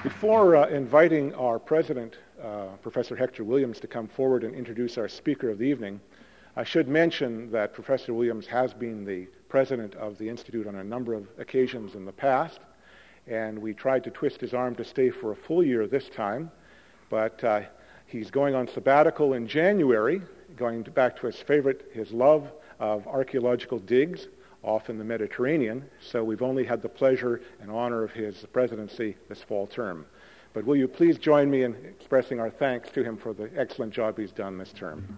Before inviting our president, Professor Hector Williams, to come forward and introduce our speaker of the evening, I should mention that Professor Williams has been the president of the Institute on a number of occasions in the past, and we tried to twist his arm to stay for a full year this time, but he's going on sabbatical in January, going back to his love of archaeological digs off in the Mediterranean, so we've only had the pleasure and honor of his presidency this fall term. But will you please join me in expressing our thanks to him for the excellent job he's done this term.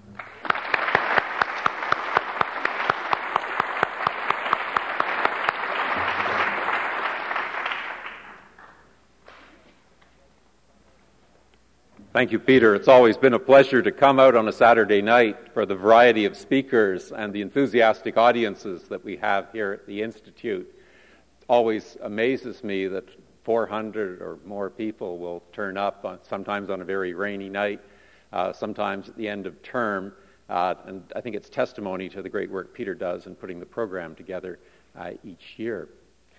Thank you, Peter. It's always been a pleasure to come out on a Saturday night for the variety of speakers and the enthusiastic audiences that we have here at the Institute. It always amazes me that 400 or more people will turn up, sometimes on a very rainy night, sometimes at the end of term, and I think it's testimony to the great work Peter does in putting the program together each year.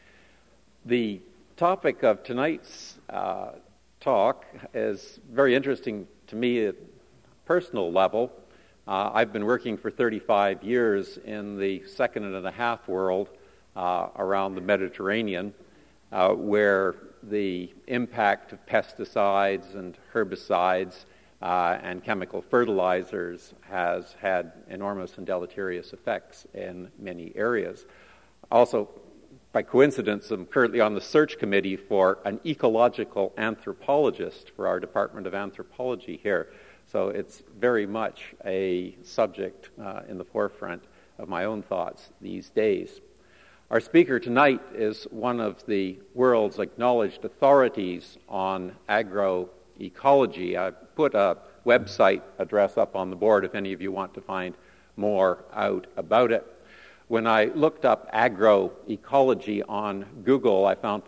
The topic of tonight's talk is very interesting to me at a personal level. I've been working for 35 years in the second and a half world around the Mediterranean, where the impact of pesticides and herbicides and chemical fertilizers has had enormous and deleterious effects in many areas. Also, by coincidence, I'm currently on the search committee for an ecological anthropologist for our Department of Anthropology here. So it's very much a subject in the forefront of my own thoughts these days. Our speaker tonight is one of the world's acknowledged authorities on agroecology. I put a website address up on the board if any of you want to find more out about it. When I looked up agroecology on Google, I found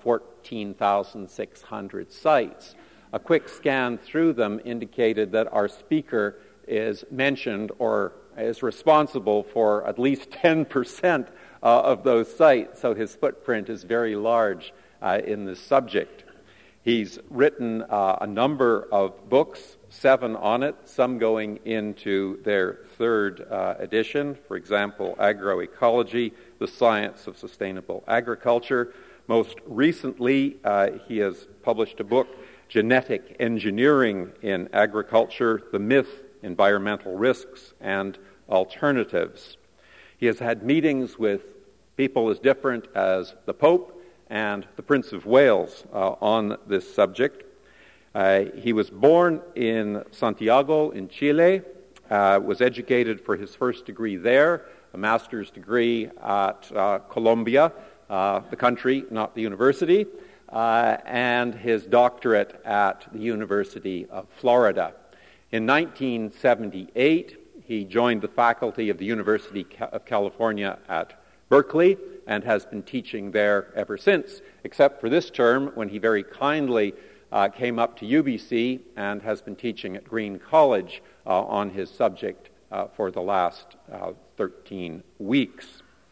14,600 sites. A quick scan through them indicated that our speaker is mentioned or is responsible for at least 10% of those sites, so his footprint is very large in this subject. He's written a number of books, 7 on it, some going into their 3rd edition. For example, Agroecology, The Science of Sustainable Agriculture. Most recently, he has published a book, Genetic Engineering in Agriculture, The Myth, Environmental Risks, and Alternatives. He has had meetings with people as different as the Pope and the Prince of Wales on this subject. He was born in Santiago in Chile, was educated for his first degree there, a master's degree at Columbia, the country, not the university, and his doctorate at the University of Florida. In 1978, he joined the faculty of the University of California at Berkeley and has been teaching there ever since, except for this term when he very kindly came up to UBC and has been teaching at Green College on his subject for the last 13 weeks.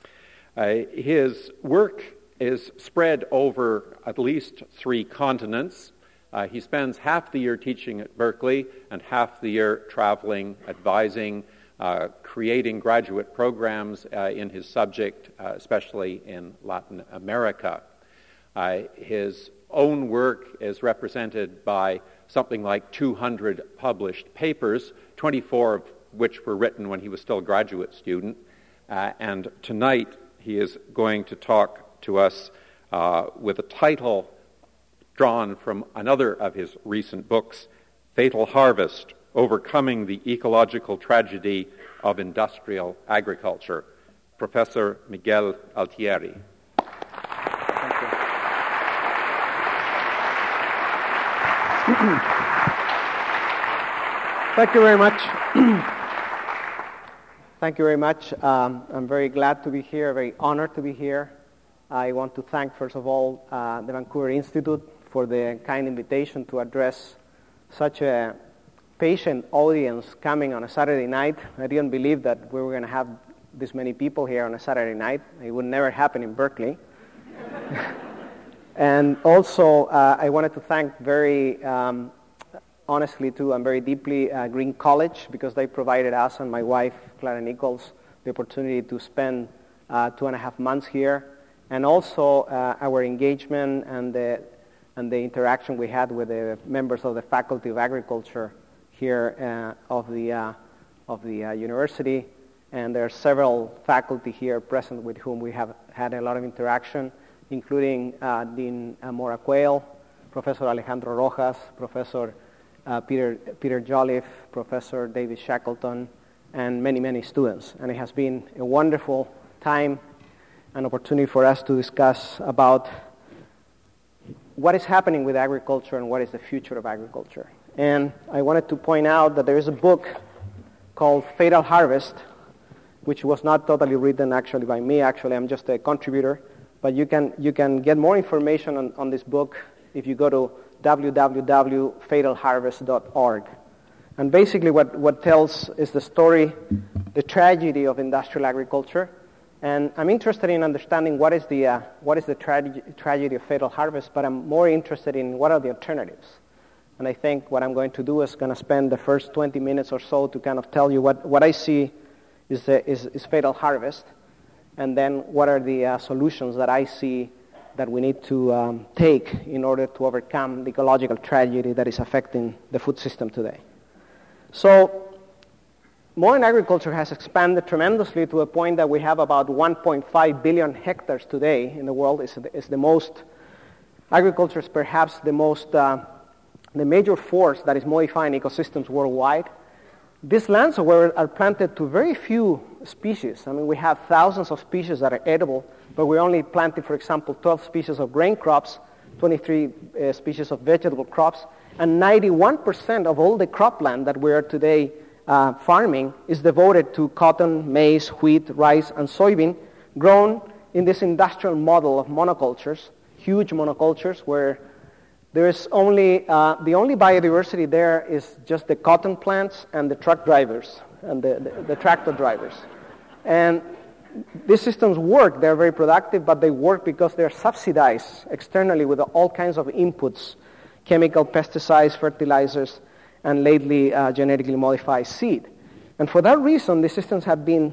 His work is spread over at least 3 continents. He spends half the year teaching at Berkeley and half the year traveling, advising, creating graduate programs in his subject, especially in Latin America. His own work is represented by something like 200 published papers, 24 of which were written when he was still a graduate student. And tonight he is going to talk to us with a title drawn from another of his recent books, Fatal Harvest, Overcoming the Ecological Tragedy of Industrial Agriculture. Professor Miguel Altieri. Thank you very much. Thank you very much. I'm very glad to be here, very honored to be here. I want to thank, first of all, the Vancouver Institute for the kind invitation to address such a patient audience coming on a Saturday night. I didn't believe that we were going to have this many people here on a Saturday night. It would never happen in Berkeley. And also, I wanted to thank very honestly too and very deeply Green College, because they provided us and my wife, Clara Nichols, the opportunity to spend 2.5 months here. And also our engagement and the interaction we had with the members of the Faculty of Agriculture here of the university. And there are several faculty here present with whom we have had a lot of interaction, including Dean Maura Quayle, Professor Alejandro Rojas, Professor Peter Jolliffe, Professor David Shackleton, and many, many students. And it has been a wonderful time, an opportunity for us to discuss about what is happening with agriculture and what is the future of agriculture. And I wanted to point out that there is a book called Fatal Harvest, which was not totally written actually by me. Actually, I'm just a contributor. But you can get more information on this book if you go to www.fatalharvest.org. And basically what tells is the story, the tragedy of industrial agriculture. And I'm interested in understanding what is the tragedy of fatal harvest, but I'm more interested in what are the alternatives. And I think what I'm going to do is going to spend the first 20 minutes or so to kind of tell you what I see is fatal harvest, and then what are the solutions that I see that we need to take in order to overcome the ecological tragedy that is affecting the food system today. So modern agriculture has expanded tremendously to a point that we have about 1.5 billion hectares today in the world. It's the most, agriculture is perhaps the most, the major force that is modifying ecosystems worldwide. These lands are planted to very few species. I mean, we have thousands of species that are edible, but we only planted, for example, 12 species of grain crops, 23 species of vegetable crops, and 91% of all the cropland that we are today farming is devoted to cotton, maize, wheat, rice, and soybean, grown in this industrial model of monocultures, huge monocultures, where there is only, the only biodiversity there is just the cotton plants and the truck drivers and the tractor drivers. And these systems work, they're very productive, but they work because they're subsidized externally with all kinds of inputs, chemical, pesticides, fertilizers, and lately genetically modified seed. And for that reason, these systems have been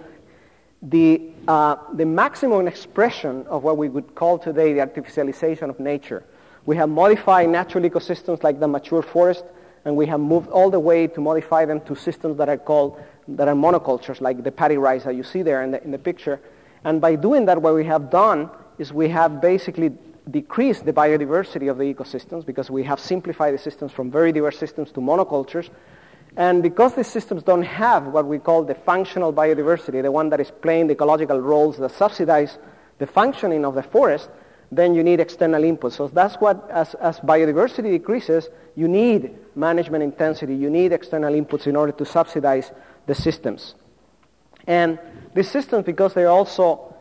the maximum expression of what we would call today the artificialization of nature. We have modified natural ecosystems like the mature forest, and we have moved all the way to modify them to systems that are monocultures, like the paddy rice that you see there in the picture. And by doing that, what we have done is we have basically decreased the biodiversity of the ecosystems, because we have simplified the systems from very diverse systems to monocultures. And because these systems don't have what we call the functional biodiversity, the one that is playing the ecological roles that subsidize the functioning of the forest, then you need external inputs. So that's what, as biodiversity decreases, you need management intensity, you need external inputs in order to subsidize the systems. And these systems, because they're also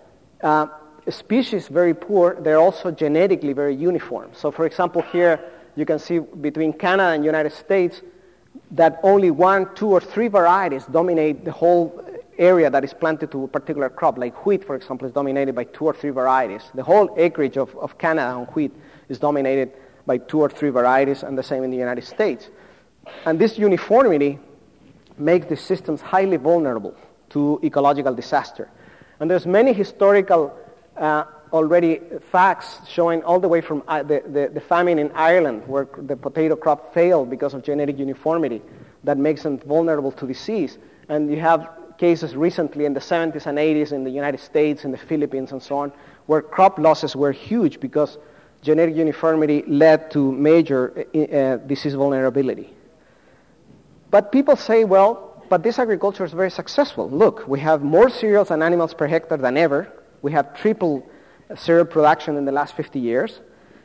species very poor, they're also genetically very uniform. So for example, here you can see between Canada and United States that only 1, 2, or 3 varieties dominate the whole area that is planted to a particular crop. Like wheat, for example, is dominated by 2 or 3 varieties. The whole acreage of Canada on wheat is dominated by 2 or 3 varieties, and the same in the United States. And this uniformity makes the systems highly vulnerable to ecological disaster. And there's many historical already facts showing all the way from the famine in Ireland, where the potato crop failed because of genetic uniformity that makes them vulnerable to disease. And you have cases recently in the 70s and 80s in the United States, in the Philippines, and so on, where crop losses were huge because genetic uniformity led to major disease vulnerability. But people say, well, but this agriculture is very successful. Look, we have more cereals and animals per hectare than ever. We have tripled cereal production in the last 50 years.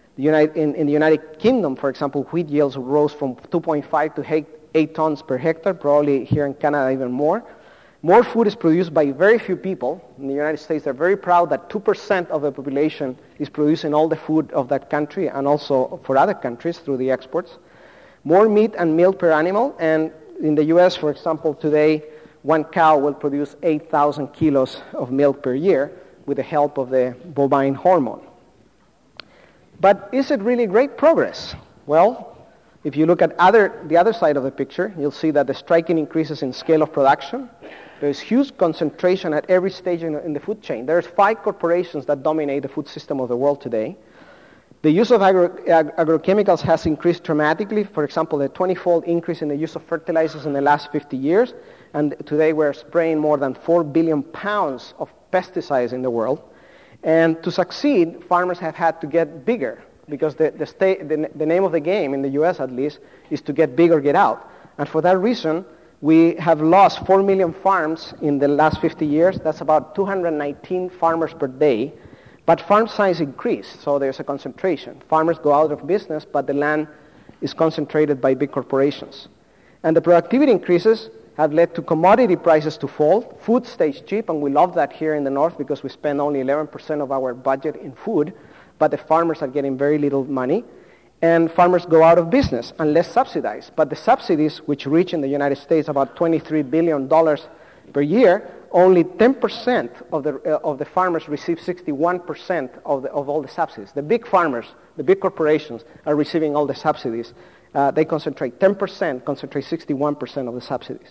In the United Kingdom, for example, wheat yields rose from 2.5 to 8 tons per hectare, probably here in Canada even more. More food is produced by very few people. In the United States, they're very proud that 2% of the population is producing all the food of that country, and also for other countries through the exports. More meat and milk per animal, and in the U.S., for example, today, 1 cow will produce 8,000 kilos of milk per year with the help of the bovine hormone. But is it really great progress? Well, if you look at the other side of the picture, you'll see that the striking increases in scale of production. There's huge concentration at every stage in the food chain. There's 5 corporations that dominate the food system of the world today. The use of agrochemicals has increased dramatically. For example, a 20-fold increase in the use of fertilizers in the last 50 years. And today we're spraying more than 4 billion pounds of pesticides in the world. And to succeed, farmers have had to get bigger, because the name of the game, in the US at least, is to get big or get out. And for that reason, we have lost 4 million farms in the last 50 years. That's about 219 farmers per day. But farm size increased, so there's a concentration. Farmers go out of business, but the land is concentrated by big corporations. And the productivity increases have led to commodity prices to fall. Food stays cheap, and we love that here in the north because we spend only 11% of our budget in food, but the farmers are getting very little money. And farmers go out of business and less subsidized. But the subsidies, which reach in the United States about $23 billion per year, only 10% of the farmers receive 61% of all the subsidies. The big farmers, the big corporations, are receiving all the subsidies. They concentrate 61% of the subsidies.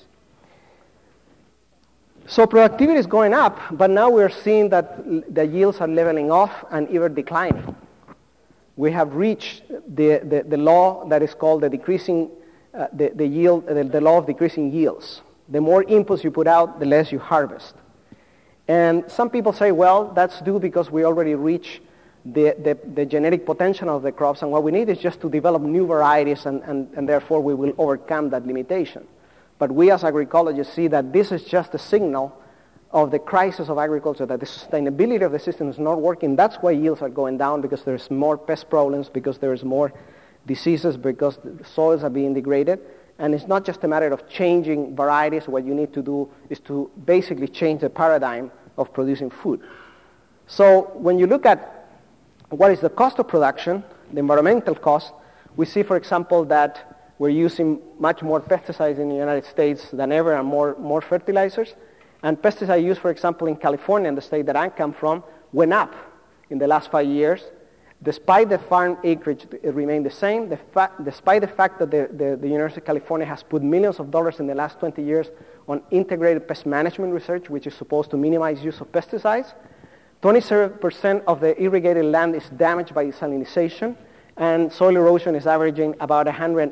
So productivity is going up, but now we're seeing that the yields are leveling off and even declining. We have reached the law that is called the decreasing the law of decreasing yields. The more inputs you put out, the less you harvest. And some people say, well, that's due because we already reached the genetic potential of the crops, and what we need is just to develop new varieties, and therefore we will overcome that limitation. But we as agroecologists see that this is just a signal of the crisis of agriculture, that the sustainability of the system is not working. That's why yields are going down, because there's more pest problems, because there's more diseases, because the soils are being degraded. And it's not just a matter of changing varieties. What you need to do is to basically change the paradigm of producing food. So when you look at what is the cost of production, the environmental cost, we see, for example, that we're using much more pesticides in the United States than ever, and more fertilizers. And pesticide use, for example, in California, in the state that I come from, went up in the last 5 years. Despite the farm acreage, it remained the same. Despite the fact that the University of California has put millions of dollars in the last 20 years on integrated pest management research, which is supposed to minimize use of pesticides, 27% of the irrigated land is damaged by salinization, and soil erosion is averaging about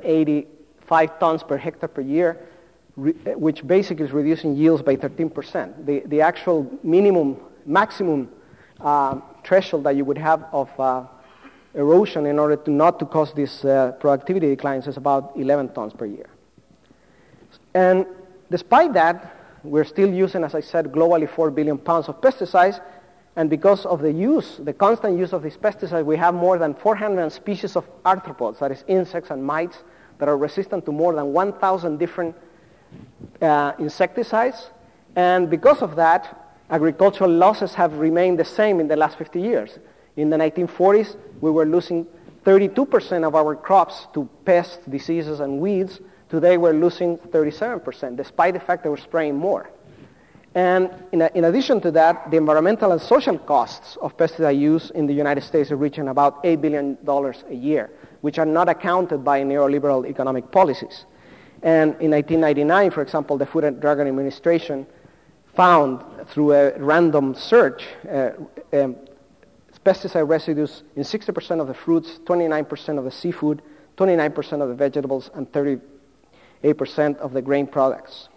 185 tons per hectare per year, which basically is reducing yields by 13%. The actual maximum threshold that you would have of erosion in order to not to cause these productivity declines is about 11 tons per year. And despite that, we're still using, as I said, globally 4 billion pounds of pesticides, and because of the constant use of these pesticides, we have more than 400 species of arthropods, that is insects and mites, that are resistant to more than 1,000 different insecticides. And because of that, agricultural losses have remained the same in the last 50 years. In the 1940s, we were losing 32% of our crops to pests, diseases, and weeds. Today, we're losing 37%, despite the fact that we're spraying more. And in addition to that, the environmental and social costs of pesticide use in the United States are reaching about $8 billion a year, which are not accounted by neoliberal economic policies. And in 1999, for example, the Food and Drug Administration found through a random search pesticide residues in 60% of the fruits, 29% of the seafood, 29% of the vegetables, and 38% of the grain products.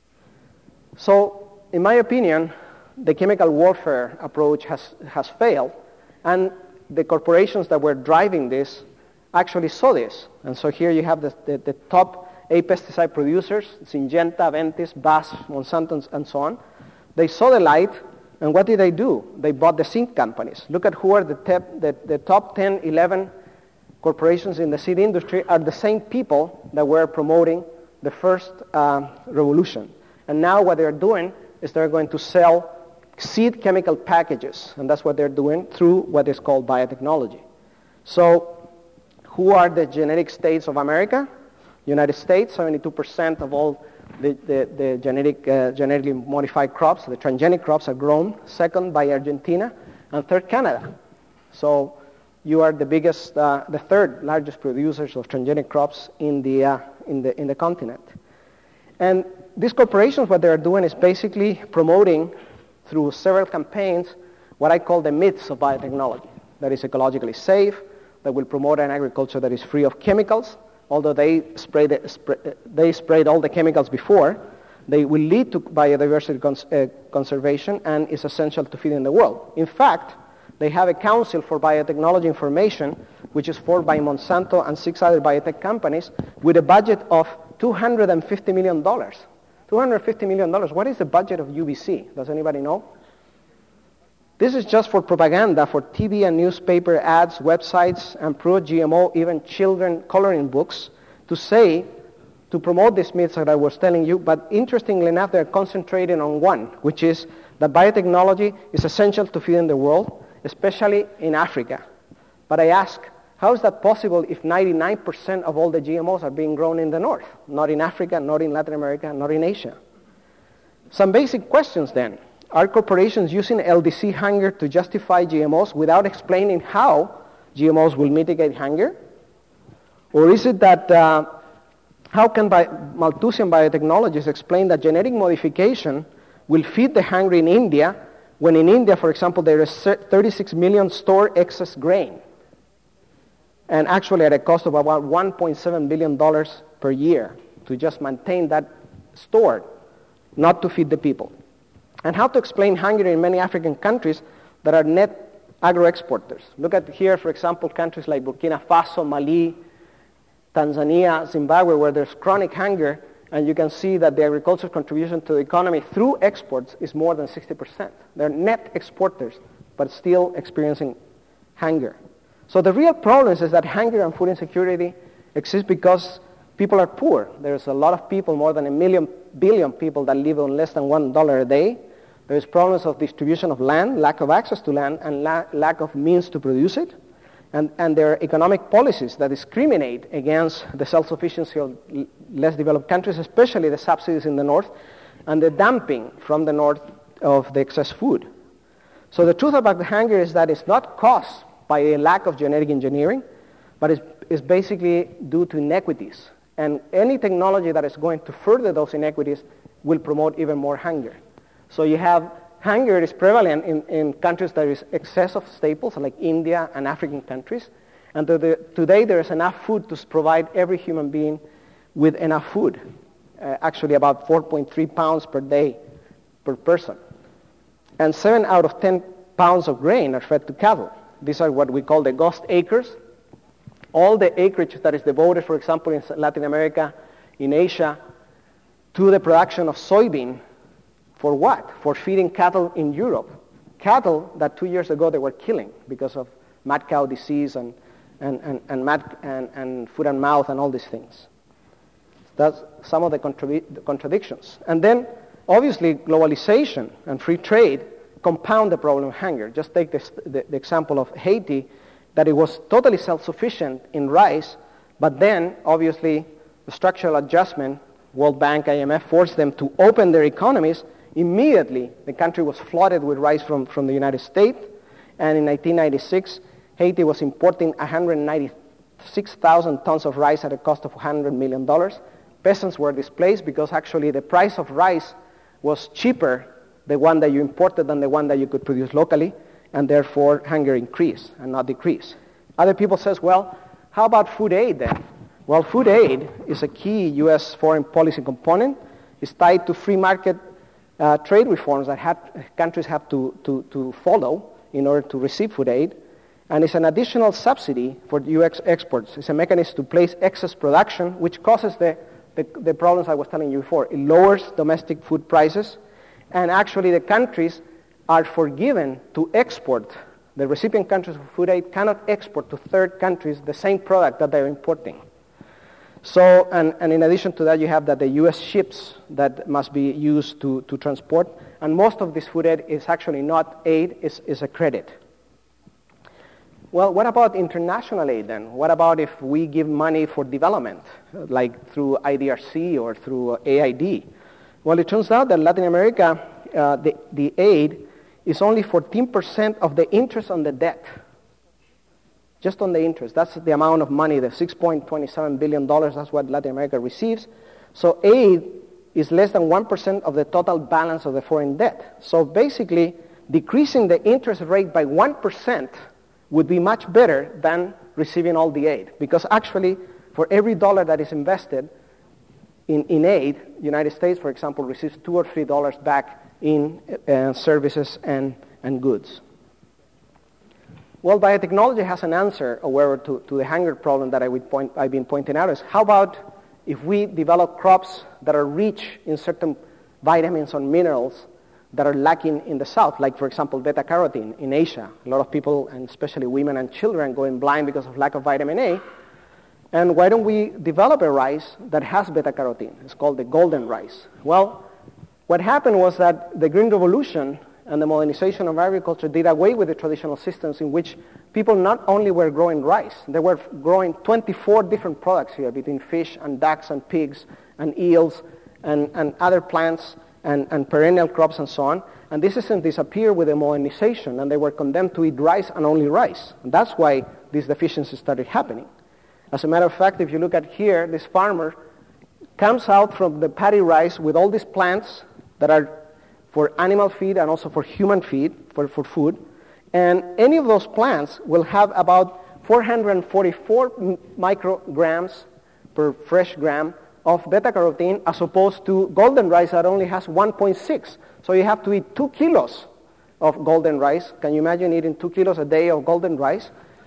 So, in my opinion, the chemical warfare approach has failed, and the corporations that were driving this actually saw this. And so here you have the top 8 pesticide producers, Syngenta, Aventis, BASF, Monsanto, and so on. They saw the light, and what did they do? They bought the seed companies. Look at who are the top 10, 11 corporations in the seed industry are the same people that were promoting the first revolution. And now what they're doing is they're going to sell seed chemical packages, and that's what they're doing through what is called biotechnology. So who are the genetic states of America? United States, 72% of all the genetically modified crops, the transgenic crops, are grown. Second by Argentina, and third Canada. So you are the biggest, the third largest producers of transgenic crops in the continent. And these corporations, what they are doing is basically promoting through several campaigns what I call the myths of biotechnology. That is ecologically safe, that will promote an agriculture that is free of chemicals, although they sprayed all the chemicals before. They will lead to biodiversity conservation and is essential to feeding the world. In fact, they have a Council for Biotechnology Information, which is formed by Monsanto and 6 other biotech companies, with a budget of $250 million. $250 million. What is the budget of UBC? Does anybody know? This is just for propaganda, for TV and newspaper ads, websites, and pro-GMO, even children coloring books, to promote these myths that I was telling you. But interestingly enough, they're concentrating on one, which is that biotechnology is essential to feeding the world, especially in Africa. But I ask, how is that possible if 99% of all the GMOs are being grown in the north, not in Africa, not in Latin America, not in Asia? Some basic questions then. Are corporations using LDC hunger to justify GMOs without explaining how GMOs will mitigate hunger? Or is it that, how can Malthusian biotechnologists explain that genetic modification will feed the hungry in India, when in India, for example, there is 36 million stored excess grain, and actually at a cost of about $1.7 billion per year to just maintain that stored, not to feed the people? And how to explain hunger in many African countries that are net agro-exporters. Look at here, for example, countries like Burkina Faso, Mali, Tanzania, Zimbabwe, where there's chronic hunger, and you can see that the agricultural contribution to the economy through exports is more than 60%. They're net exporters, but still experiencing hunger. So the real problem is that hunger and food insecurity exist because people are poor. There's a lot of people, more than 1 billion people, that live on less than $1 a day. There's problems of distribution of land, lack of access to land, and lack of means to produce it. And there are economic policies that discriminate against the self-sufficiency of less developed countries, especially the subsidies in the north, and the dumping from the north of the excess food. So the truth about the hunger is that it's not caused by a lack of genetic engineering, but it's basically due to inequities. And any technology that is going to further those inequities will promote even more hunger. So you have hunger is prevalent in countries that is excess of staples, like India and African countries. And today there is enough food to provide every human being with enough food. Actually about 4.3 pounds per day per person. And 7 out of 10 pounds of grain are fed to cattle. These are what we call the ghost acres. All the acreage that is devoted, for example, in Latin America, in Asia, to the production of soybean. For what? For feeding cattle in Europe. Cattle that 2 years ago they were killing because of mad cow disease and foot and mouth and all these things. That's some of the contradictions. And then, obviously, globalization and free trade compound the problem of hunger. Just take the example of Haiti, that it was totally self-sufficient in rice, but then, obviously, the structural adjustment, World Bank, IMF, forced them to open their economies. Immediately, the country was flooded with rice from the United States, and in 1996, Haiti was importing 196,000 tons of rice at a cost of $100 million. Peasants were displaced because actually the price of rice was cheaper, the one that you imported, than the one that you could produce locally, and therefore hunger increased and not decreased. Other people says, well, how about food aid then? Well, food aid is a key U.S. foreign policy component. It's tied to free market trade reforms that countries have to follow in order to receive food aid. And it's an additional subsidy for U.S. exports. It's a mechanism to place excess production, which causes the problems I was telling you before. It lowers domestic food prices, and actually the countries are forgiven to export. The recipient countries of food aid cannot export to third countries the same product that they're importing. So, and in addition to that, you have that the U.S. ships that must be used to transport, and most of this food aid is actually not aid, is a credit. Well, what about international aid then? What about if we give money for development, like through IDRC or through AID? Well, it turns out that Latin America, the aid is only 14% of the interest on the debt. just on the interest. That's the amount of money, the $6.27 billion, that's what Latin America receives. So aid is less than 1% of the total balance of the foreign debt. So basically, decreasing the interest rate by 1% would be much better than receiving all the aid. Because actually, for every dollar that is invested in aid, the United States, for example, receives $2 or $3 back in services and goods. Well, biotechnology has an answer, however, to the hunger problem that I've been pointing out, is how about if we develop crops that are rich in certain vitamins or minerals that are lacking in the South, like, for example, beta-carotene in Asia. A lot of people, and especially women and children, going blind because of lack of vitamin A. And why don't we develop a rice that has beta-carotene? It's called the golden rice. Well, what happened was that the Green Revolution and the modernization of agriculture did away with the traditional systems in which people not only were growing rice, they were growing 24 different products here between fish and ducks and pigs and eels and other plants and perennial crops and so on. And this system disappeared with the modernization, and they were condemned to eat rice and only rice. And that's why these deficiencies started happening. As a matter of fact, if you look at here, this farmer comes out from the paddy rice with all these plants that are for animal feed and also for human feed, for food. And any of those plants will have about 444 micrograms per fresh gram of beta-carotene, as opposed to golden rice that only has 1.6. So you have to eat 2 kilos of golden rice. Can you imagine eating 2 kilos a day of golden rice?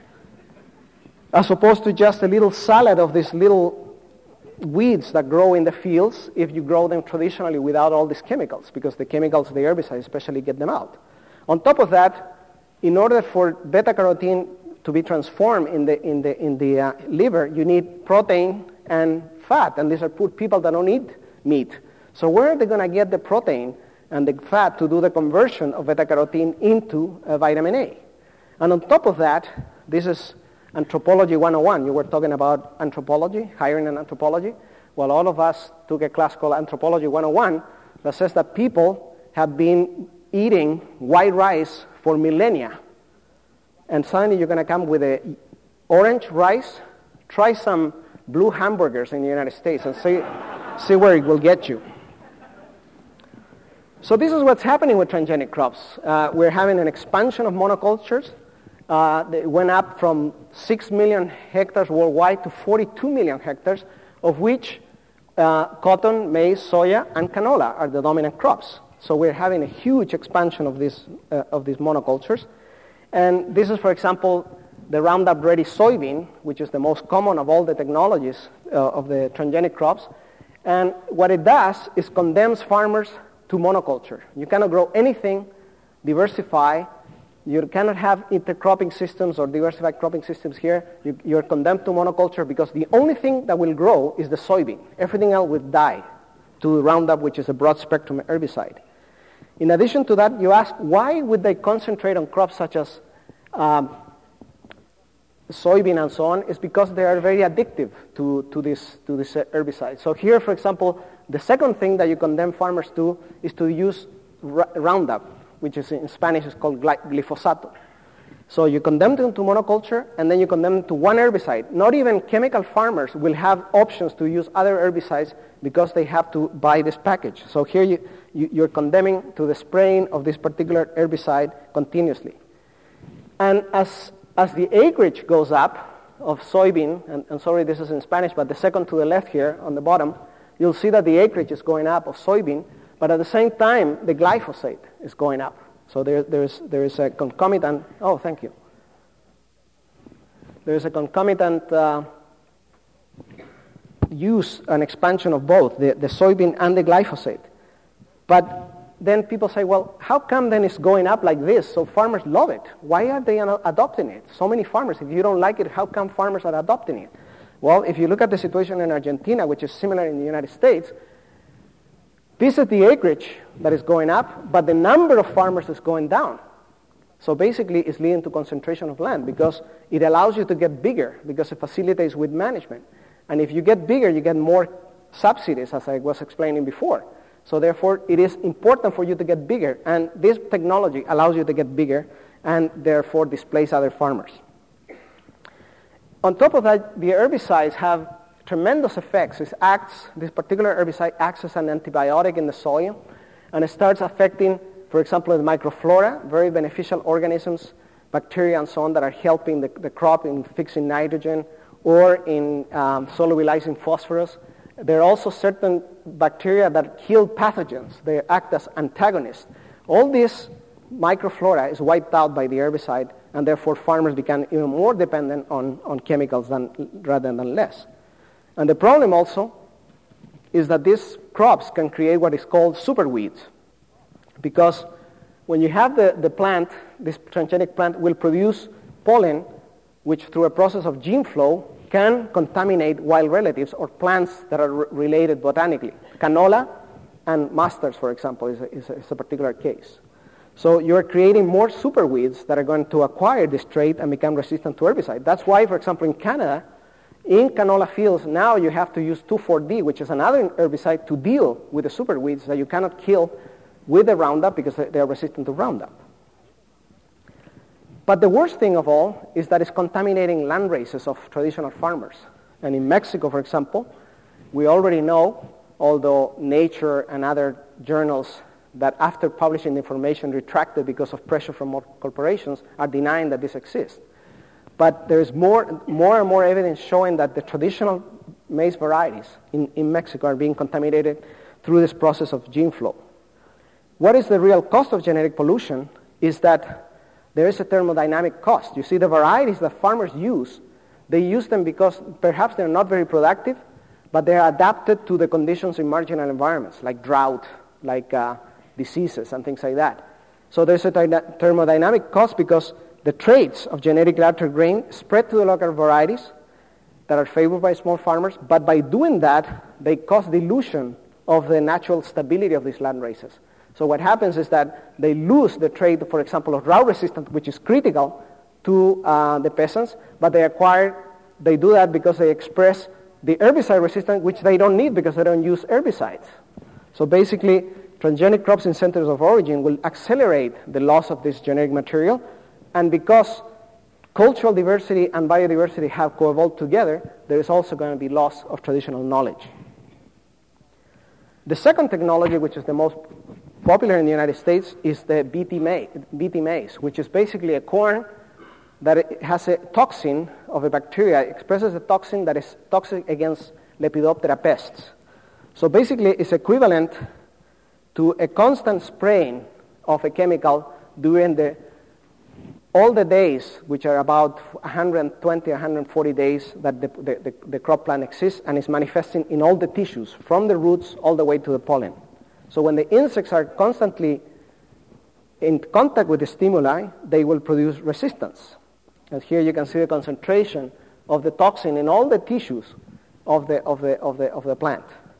As opposed to just a little salad of these little weeds that grow in the fields if you grow them traditionally without all these chemicals, because the chemicals, the herbicides especially, get them out. On top of that, in order for beta-carotene to be transformed in the liver, you need protein and fat, and these are poor people that don't eat meat. So where are they going to get the protein and the fat to do the conversion of beta-carotene into vitamin A? And on top of that, this is Anthropology 101. You were talking about anthropology, hiring and anthropology. Well, all of us took a class called Anthropology 101 that says that people have been eating white rice for millennia. And suddenly you're going to come with a orange rice. Try some blue hamburgers in the United States and see where it will get you. So this is what's happening with transgenic crops. We're having an expansion of monocultures. They went up from 6 million hectares worldwide to 42 million hectares, of which cotton, maize, soya, and canola are the dominant crops. So we're having a huge expansion of these monocultures. And this is, for example, the Roundup Ready soybean, which is the most common of all the technologies of the transgenic crops. And what it does is condemns farmers to monoculture. You cannot grow anything, diversify. You cannot have intercropping systems or diversified cropping systems here. You're condemned to monoculture because the only thing that will grow is the soybean. Everything else will die to Roundup, which is a broad-spectrum herbicide. In addition to that, you ask, why would they concentrate on crops such as soybean and so on? It's because they are very addictive to this herbicide. So here, for example, the second thing that you condemn farmers to is to use Roundup, which is in Spanish is called glyphosato. So you condemn them to monoculture, and then you condemn them to one herbicide. Not even chemical farmers will have options to use other herbicides because they have to buy this package. So here you're condemning to the spraying of this particular herbicide continuously. And as the acreage goes up of soybean, and sorry this is in Spanish, but the second to the left here on the bottom, you'll see that the acreage is going up of soybean, but at the same time, the glyphosate is going up. So there is a concomitant, oh, thank you. There is a concomitant use and expansion of both, the soybean and the glyphosate. But then people say, well, how come then it's going up like this? So farmers love it. Why are they adopting it? So many farmers, if you don't like it, how come farmers are adopting it? Well, if you look at the situation in Argentina, which is similar in the United States, this is the acreage that is going up, but the number of farmers is going down. So basically, it's leading to concentration of land because it allows you to get bigger because it facilitates with management. And if you get bigger, you get more subsidies, as I was explaining before. So therefore, it is important for you to get bigger. And this technology allows you to get bigger and therefore displace other farmers. On top of that, the herbicides have tremendous effects. This particular herbicide acts as an antibiotic in the soil, and it starts affecting, for example, the microflora, very beneficial organisms, bacteria and so on that are helping the crop in fixing nitrogen or in solubilizing phosphorus. There are also certain bacteria that kill pathogens. They act as antagonists. All this microflora is wiped out by the herbicide, and therefore farmers become even more dependent on chemicals rather than less. And the problem also is that these crops can create what is called superweeds, because when you have the plant, this transgenic plant will produce pollen, which through a process of gene flow can contaminate wild relatives or plants that are related botanically. Canola and mustards, for example, is a particular case. So you're creating more superweeds that are going to acquire this trait and become resistant to herbicide. That's why, for example, in Canada, in canola fields, now you have to use 2,4-D, which is another herbicide, to deal with the superweeds that you cannot kill with the Roundup because they are resistant to Roundup. But the worst thing of all is that it's contaminating land races of traditional farmers. And in Mexico, for example, we already know, although Nature and other journals that after publishing the information retracted because of pressure from more corporations are denying that this exists. But there's more and more evidence showing that the traditional maize varieties in Mexico are being contaminated through this process of gene flow. What is the real cost of genetic pollution is that there is a thermodynamic cost. You see, the varieties that farmers use, they use them because perhaps they're not very productive, but they're adapted to the conditions in marginal environments, like drought, like diseases and things like that. So there's a thermodynamic cost because the traits of genetically altered grain spread to the local varieties that are favored by small farmers, but by doing that, they cause dilution of the natural stability of these land races. So what happens is that they lose the trait, for example, of drought resistance, which is critical to the peasants, but they do that because they express the herbicide resistance, which they don't need because they don't use herbicides. So basically, transgenic crops in centers of origin will accelerate the loss of this genetic material, and because cultural diversity and biodiversity have co-evolved together, there is also going to be loss of traditional knowledge. The second technology, which is the most popular in the United States, is the BT maize, which is basically a corn that has a toxin of a bacteria. It expresses a toxin that is toxic against Lepidoptera pests. So basically, it's equivalent to a constant spraying of a chemical during all the days, which are about 120, 140 days that the crop plant exists and is manifesting in all the tissues, from the roots all the way to the pollen. So when the insects are constantly in contact with the stimuli, they will produce resistance. And here you can see the concentration of the toxin in all the tissues of the plant.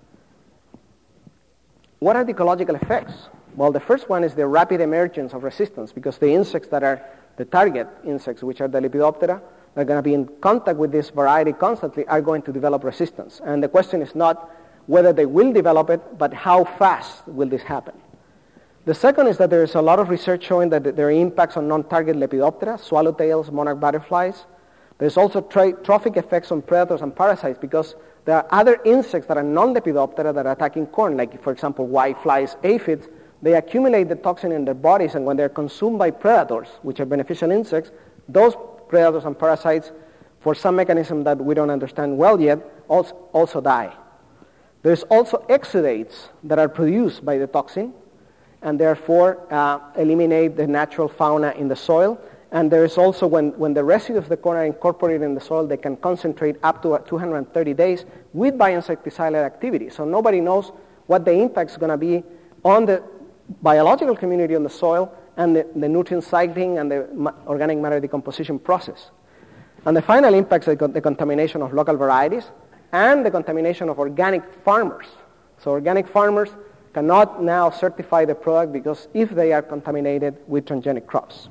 What are the ecological effects? Well, the first one is the rapid emergence of resistance, because the insects that are the target insects, which are the Lepidoptera, that are going to be in contact with this variety constantly, are going to develop resistance. And the question is not whether they will develop it, but how fast will this happen. The second is that there is a lot of research showing that there are impacts on non-target Lepidoptera, swallowtails, monarch butterflies. There's also trophic effects on predators and parasites, because there are other insects that are non-Lepidoptera that are attacking corn, like, for example, whiteflies, aphids. They accumulate the toxin in their bodies, and when they're consumed by predators, which are beneficial insects, those predators and parasites, for some mechanism that we don't understand well yet, also die. There's also exudates that are produced by the toxin, and therefore eliminate the natural fauna in the soil. And there is also, when the residues of the corn are incorporated in the soil, they can concentrate up to 230 days with bioinsecticidal activity. So nobody knows what the impact is going to be on the biological community on the soil and the nutrient cycling and the organic matter decomposition process. And the final impact is the contamination of local varieties and the contamination of organic farmers. So organic farmers cannot now certify the product because if they are contaminated with transgenic crops.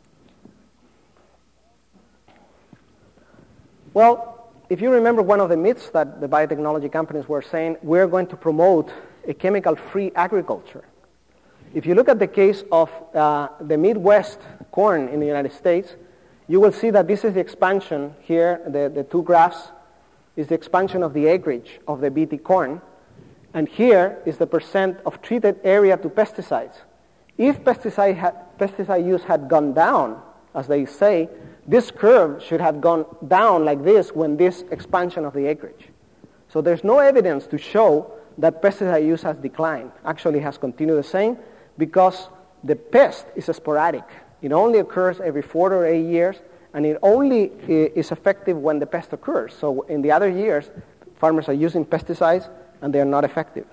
Well, if you remember one of the myths that the biotechnology companies were saying, we're going to promote a chemical-free agriculture. If you look at the case of the Midwest corn in the United States, you will see that this is the expansion here, the two graphs, is the expansion of the acreage of the BT corn. And here is the percent of treated area to pesticides. If pesticide use had gone down, as they say, this curve should have gone down like this when this expansion of the acreage. So there's no evidence to show that pesticide use has declined. Actually, it has continued the same because the pest is sporadic. It only occurs every 4 or 8 years, and it only is effective when the pest occurs. So in the other years, farmers are using pesticides, and they are not effective.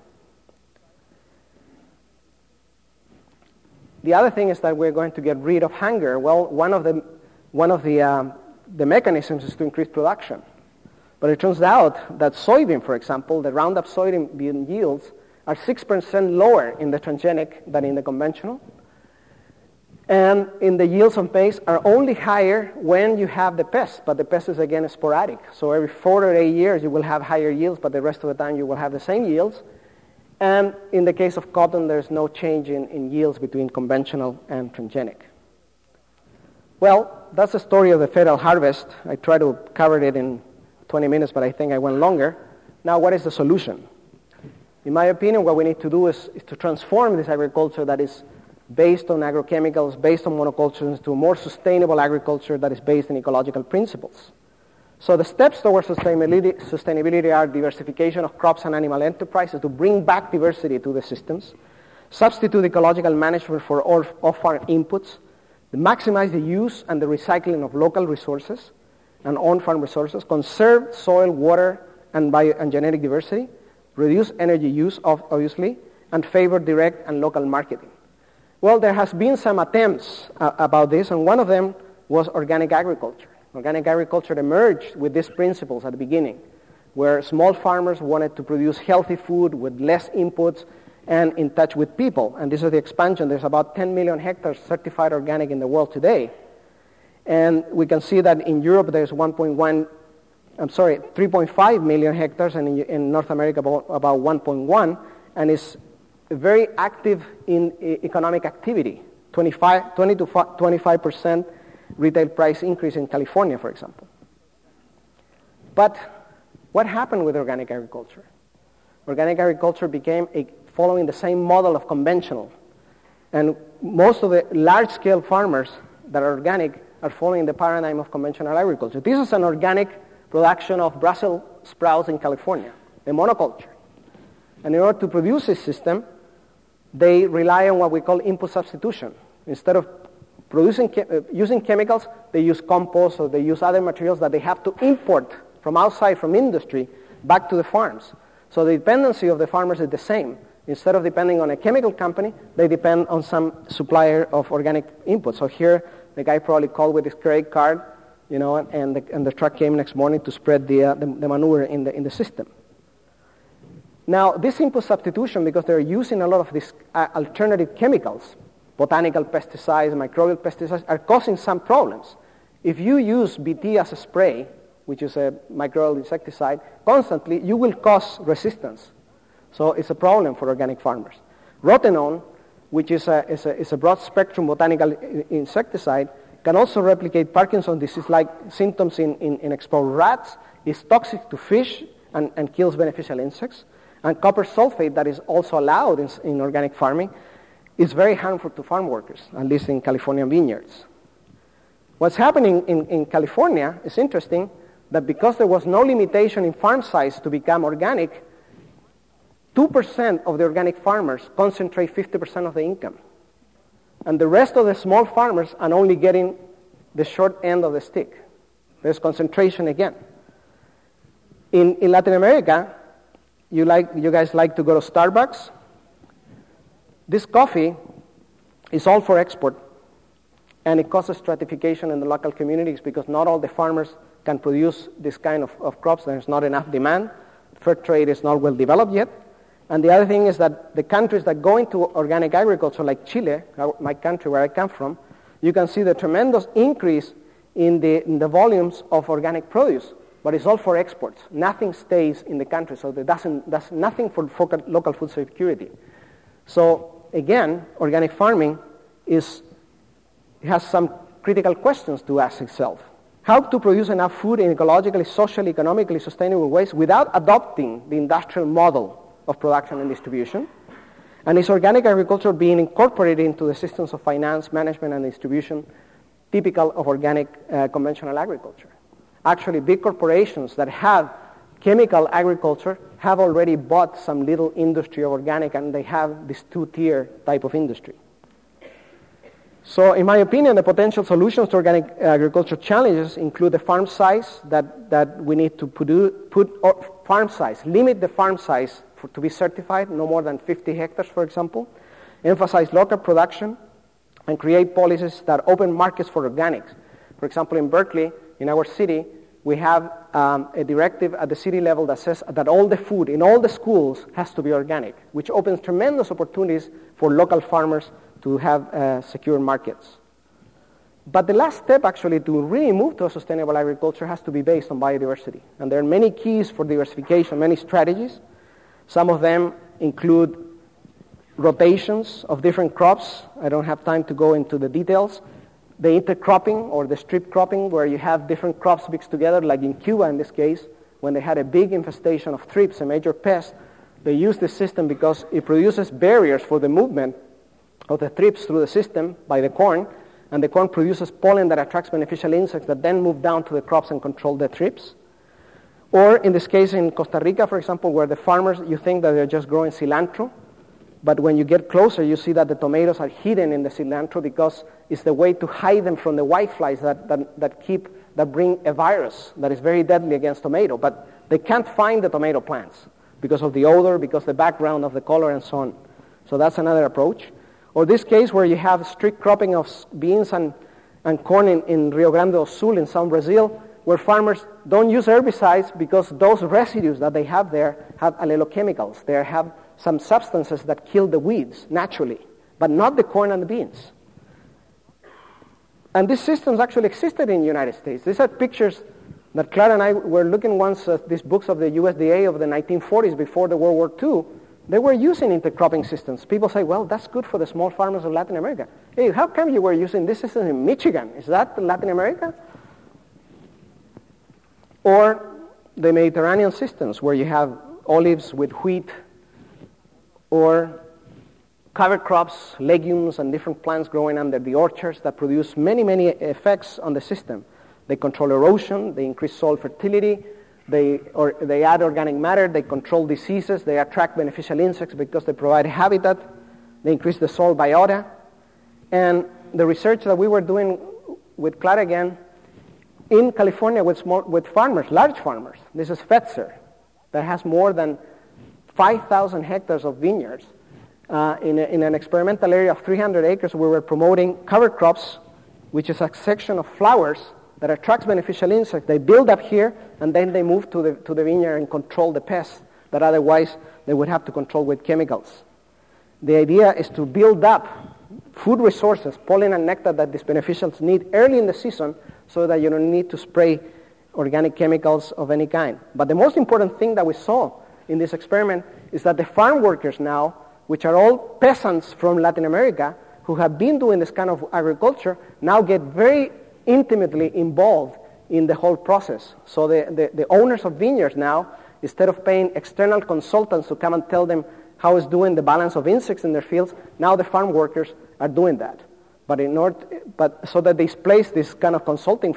The other thing is that we're going to get rid of hunger. Well, one of the mechanisms is to increase production. But it turns out that soybean, for example, the Roundup soybean yields are 6% lower in the transgenic than in the conventional. And in the yields of maize are only higher when you have the pest, but the pest is again sporadic. So every 4 or 8 years you will have higher yields, but the rest of the time you will have the same yields. And in the case of cotton, there's no change in yields between conventional and transgenic. Well, that's the story of the federal harvest. I tried to cover it in 20 minutes, but I think I went longer. Now, what is the solution? In my opinion, what we need to do is to transform this agriculture that is based on agrochemicals, based on monocultures, to a more sustainable agriculture that is based on ecological principles. So the steps towards sustainability are diversification of crops and animal enterprises to bring back diversity to the systems, substitute ecological management for off-farm inputs, maximize the use and the recycling of local resources and on-farm resources, conserve soil, water, and genetic diversity, reduce energy use, obviously, and favor direct and local marketing. Well, there has been some attempts about this, and one of them was organic agriculture. Organic agriculture emerged with these principles at the beginning, where small farmers wanted to produce healthy food with less inputs and in touch with people. And this is the expansion. There's about 10 million hectares certified organic in the world today. And we can see that in Europe there's 3.5 million hectares, and in North America about 1.1, and is very active in economic activity, 20 to 25% retail price increase in California, for example. But what happened with organic agriculture? Organic agriculture became following the same model of conventional. And most of the large-scale farmers that are organic are following the paradigm of conventional agriculture. This is an organic production of Brussels sprouts in California, a monoculture. And in order to produce this system, they rely on what we call input substitution. Instead of using chemicals, they use compost, or they use other materials that they have to import from outside, from industry, back to the farms. So the dependency of the farmers is the same. Instead of depending on a chemical company, they depend on some supplier of organic input. So here, the guy probably called with his credit card, and the truck came next morning to spread the manure in the system. Now, this input substitution, because they're using a lot of these alternative chemicals, botanical pesticides, microbial pesticides, are causing some problems. If you use BT as a spray, which is a microbial insecticide, constantly, you will cause resistance. So it's a problem for organic farmers. Rotenone, which is a broad-spectrum botanical insecticide, can also replicate Parkinson's disease-like symptoms in exposed rats, is toxic to fish, and kills beneficial insects. And copper sulfate, that is also allowed in organic farming, is very harmful to farm workers, at least in Californian vineyards. What's happening in California is interesting, that because there was no limitation in farm size to become organic, 2% of the organic farmers concentrate 50% of the income. And the rest of the small farmers are only getting the short end of the stick. There's concentration again. In Latin America, you guys like to go to Starbucks. This coffee is all for export, and it causes stratification in the local communities because not all the farmers can produce this kind of crops. There's not enough demand. Fair trade is not well developed yet. And the other thing is that the countries that go into organic agriculture, like Chile, my country where I come from, you can see the tremendous increase in the volumes of organic produce, but it's all for exports. Nothing stays in the country, so that's nothing for local food security. So again, organic farming has some critical questions to ask itself. How to produce enough food in ecologically, socially, economically sustainable ways without adopting the industrial model of production and distribution? And is organic agriculture being incorporated into the systems of finance, management, and distribution typical of organic conventional agriculture? Actually, big corporations that have chemical agriculture have already bought some little industry of organic, and they have this two-tier type of industry. So in my opinion, the potential solutions to organic agriculture challenges include the farm size that we need to limit the farm size to be certified, no more than 50 hectares, for example, emphasize local production, and create policies that open markets for organics. For example, in Berkeley, in our city, we have a directive at the city level that says that all the food in all the schools has to be organic, which opens tremendous opportunities for local farmers to have secure markets. But the last step, actually, to really move to a sustainable agriculture has to be based on biodiversity. And there are many keys for diversification, many strategies. Some of them include rotations of different crops. I don't have time to go into the details. The intercropping or the strip cropping, where you have different crops mixed together, like in Cuba in this case, when they had a big infestation of thrips, a major pest, they used this system because it produces barriers for the movement of the thrips through the system by the corn, and the corn produces pollen that attracts beneficial insects that then move down to the crops and control the thrips. Or in this case in Costa Rica, for example, where the farmers, you think that they're just growing cilantro, but when you get closer, you see that the tomatoes are hidden in the cilantro because it's the way to hide them from the whiteflies that bring a virus that is very deadly against tomato. But they can't find the tomato plants because of the odor, because of the background of the color, and so on. So that's another approach. Or this case where you have strict cropping of beans and corn in Rio Grande do Sul in South Brazil, where farmers don't use herbicides because those residues that they have there have allelochemicals. They have some substances that kill the weeds naturally, but not the corn and the beans. And these systems actually existed in the United States. These are pictures that Clara and I were looking once at these books of the USDA of the 1940s before the World War II. They were using intercropping systems. People say, well, that's good for the small farmers of Latin America. Hey, how come you were using this system in Michigan? Is that Latin America? Or the Mediterranean systems where you have olives with wheat, or cover crops, legumes, and different plants growing under the orchards that produce many, many effects on the system. They control erosion, they increase soil fertility, they add organic matter, they control diseases, they attract beneficial insects because they provide habitat, they increase the soil biota. And the research that we were doing with Clara again, in California with farmers, large farmers, this is Fetzer, that has more than 5,000 hectares of vineyards. In an experimental area of 300 acres, we were promoting cover crops, which is a section of flowers that attracts beneficial insects. They build up here, and then they move to the vineyard and control the pests that otherwise they would have to control with chemicals. The idea is to build up food resources, pollen and nectar that these beneficials need early in the season so that you don't need to spray organic chemicals of any kind. But the most important thing that we saw in this experiment is that the farm workers now, which are all peasants from Latin America who have been doing this kind of agriculture, now get very intimately involved in the whole process. So the owners of vineyards now, instead of paying external consultants to come and tell them how it's doing the balance of insects in their fields, now the farm workers are doing that. But so that they place this kind of consulting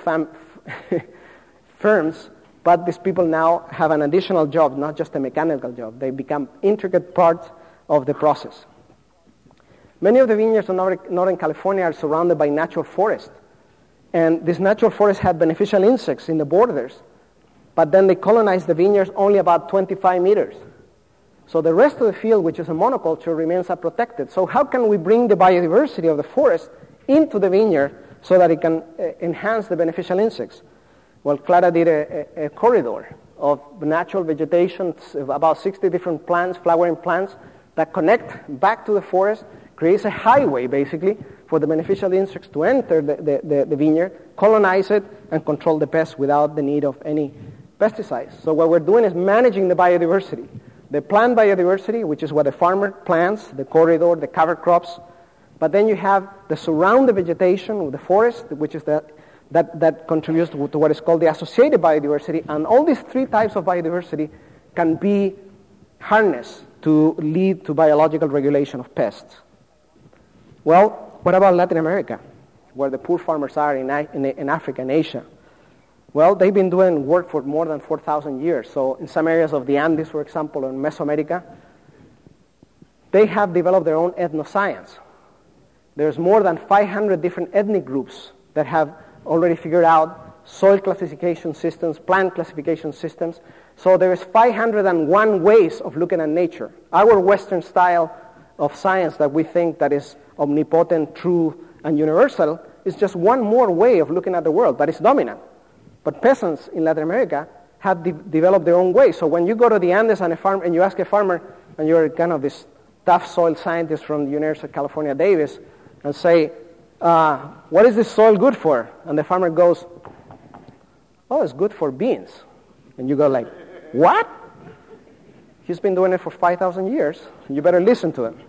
firms, but these people now have an additional job, not just a mechanical job. They become intricate parts of the process. Many of the vineyards in Northern California are surrounded by natural forest. And this natural forest had beneficial insects in the borders, but then they colonized the vineyards only about 25 meters. So the rest of the field, which is a monoculture, remains unprotected. So how can we bring the biodiversity of the forest into the vineyard so that it can enhance the beneficial insects? Well, Clara did a corridor of natural vegetation, about 60 different plants, flowering plants, that connect back to the forest, creates a highway, basically, for the beneficial insects to enter the vineyard, colonize it, and control the pests without the need of any pesticides. So what we're doing is managing the biodiversity. The plant biodiversity, which is what the farmer plants, the corridor, the cover crops, but then you have the surrounding vegetation with the forest, which is that contributes to what is called the associated biodiversity, and all these three types of biodiversity can be harnessed to lead to biological regulation of pests. Well, what about Latin America, where the poor farmers are in Africa and Asia? Well, they've been doing work for more than 4,000 years. So in some areas of the Andes, for example, or in Mesoamerica, they have developed their own ethnoscience. There's more than 500 different ethnic groups that have already figured out soil classification systems, plant classification systems. So there is 501 ways of looking at nature. Our Western style of science that we think that is omnipotent, true, and universal is just one more way of looking at the world that is dominant. But peasants in Latin America have developed their own way. So when you go to the Andes and you ask a farmer, and you're kind of this tough soil scientist from the University of California, Davis, and say, what is this soil good for? And the farmer goes, oh, it's good for beans. And you go like, what? He's been doing it for 5,000 years. You better listen to him.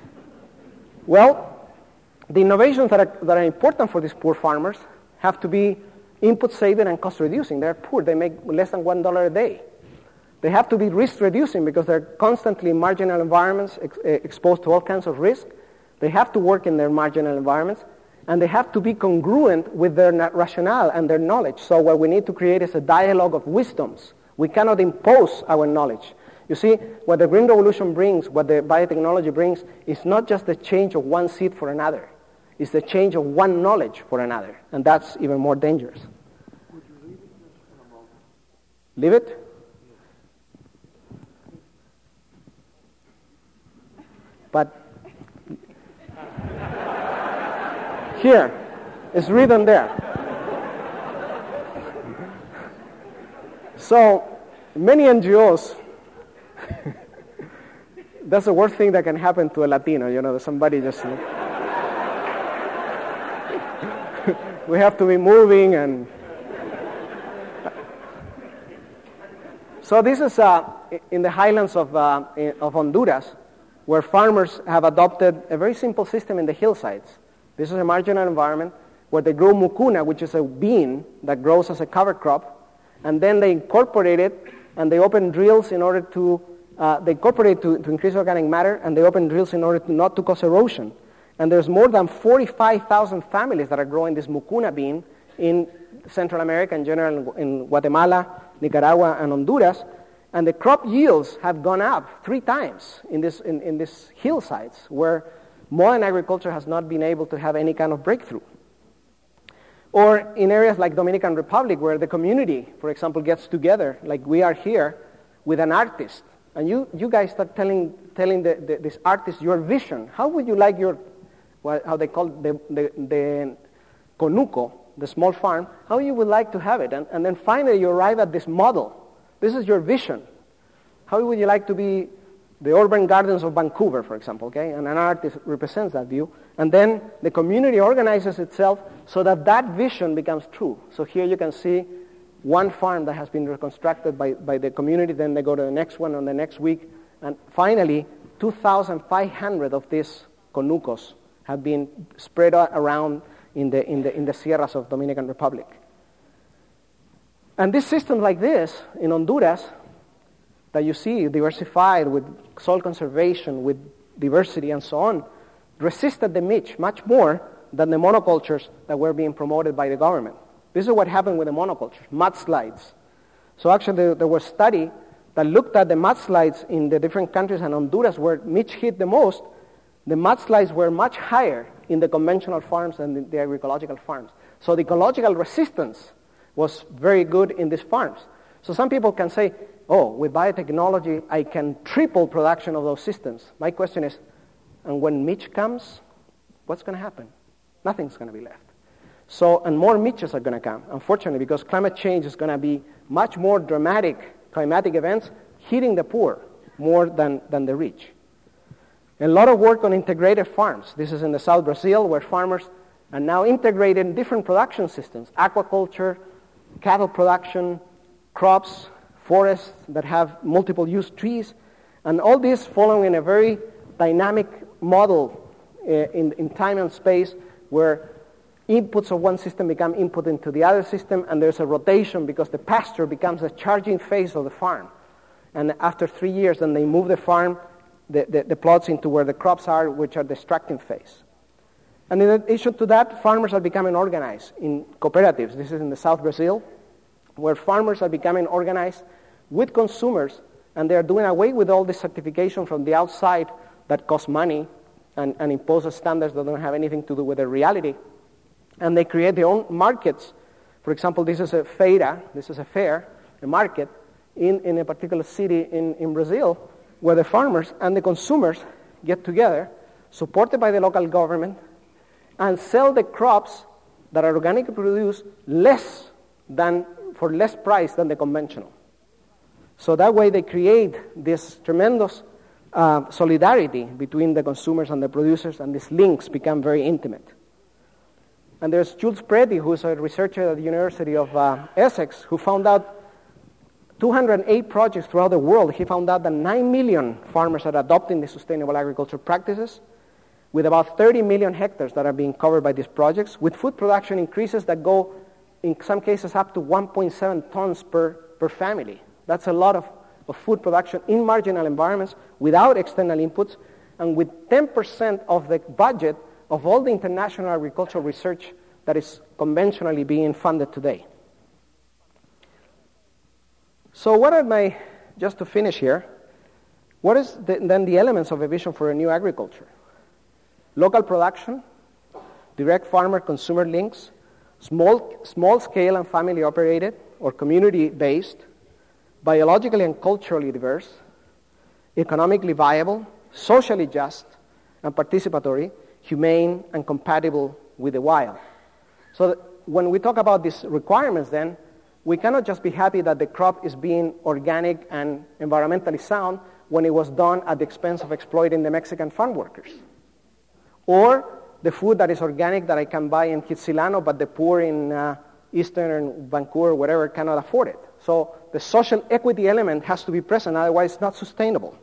Well, the innovations that are important for these poor farmers have to be input saving and cost reducing. They're poor. They make less than $1 a day. They have to be risk reducing because they're constantly in marginal environments exposed to all kinds of risk. They have to work in their marginal environments, and they have to be congruent with their rationale and their knowledge. So what we need to create is a dialogue of wisdoms. We cannot impose our knowledge. You see, what the Green Revolution brings, what the biotechnology brings, is not just the change of one seed for another. It's the change of one knowledge for another, and that's even more dangerous. Would you leave it just for a moment? Leave it? But here, it's written there. So, many NGOs, that's the worst thing that can happen to a Latino, that somebody just... we have to be moving and... So this is in the highlands of Honduras, where farmers have adopted a very simple system in the hillsides. This is a marginal environment where they grow mucuna, which is a bean that grows as a cover crop, and then they incorporate it, and they open drills in order to... they incorporate to increase organic matter, and they open drills in order not to cause erosion. And there's more than 45,000 families that are growing this mucuna bean in Central America, in general in Guatemala, Nicaragua, and Honduras. And the crop yields have gone up 3 times in these hillsides where modern agriculture has not been able to have any kind of breakthrough. Or in areas like Dominican Republic, where the community, for example, gets together, like we are here, with an artist. And you guys start telling this artist your vision. How would you like how they call the conuco, the small farm, how you would like to have it. And then finally you arrive at this model. This is your vision. How would you like to be the urban gardens of Vancouver, for example, okay? And an artist represents that view. And then the community organizes itself so that vision becomes true. So here you can see one farm that has been reconstructed by the community, then they go to the next one on the next week. And finally, 2,500 of these conucos have been spread around in the sierras of Dominican Republic. And this system like this in Honduras that you see diversified with soil conservation, with diversity and so on, resisted the mitch much more than the monocultures that were being promoted by the government. This is what happened with the monocultures, mudslides. So actually there was a study that looked at the mudslides in the different countries, and Honduras, where mitch hit the most, the mudslides were much higher in the conventional farms than the agroecological farms. So the ecological resistance was very good in these farms. So some people can say, oh, with biotechnology, I can triple production of those systems. My question is, and when mitch comes, what's going to happen? Nothing's going to be left. So, and more mitches are going to come, unfortunately, because climate change is going to be much more dramatic climatic events hitting the poor more than the rich. A lot of work on integrated farms. This is in the South Brazil, where farmers are now integrated in different production systems, aquaculture, cattle production, crops, forests that have multiple use trees, and all this following a very dynamic model in time and space where inputs of one system become input into the other system, and there's a rotation because the pasture becomes a charging phase of the farm. And after 3 years, then they move the farm, the plots into where the crops are, which are the extracting phase. And in addition to that, farmers are becoming organized in cooperatives. This is in the South Brazil, where farmers are becoming organized with consumers, and they are doing away with all this certification from the outside that costs money and imposes standards that don't have anything to do with the reality. And they create their own markets. For example, this is a feira, this is a fair, a market, in a particular city in Brazil, where the farmers and the consumers get together, supported by the local government, and sell the crops that are organically produced for less price than the conventional. So that way they create this tremendous solidarity between the consumers and the producers, and these links become very intimate. And there's Jules Preti, who's a researcher at the University of Essex, who found out 208 projects throughout the world. He found out that 9 million farmers are adopting the sustainable agriculture practices, with about 30 million hectares that are being covered by these projects, with food production increases that go, in some cases, up to 1.7 tons per family. That's a lot of food production in marginal environments without external inputs, and with 10% of the budget of all the international agricultural research that is conventionally being funded today. So what are just to finish here, what is then the elements of a vision for a new agriculture? Local production, direct farmer-consumer links, small scale and family operated or community-based, biologically and culturally diverse, economically viable, socially just and participatory, humane and compatible with the wild. So when we talk about these requirements then, we cannot just be happy that the crop is being organic and environmentally sound when it was done at the expense of exploiting the Mexican farm workers. Or the food that is organic that I can buy in Kitsilano, but the poor in Eastern Vancouver, whatever, cannot afford it. So the social equity element has to be present, otherwise it's not sustainable.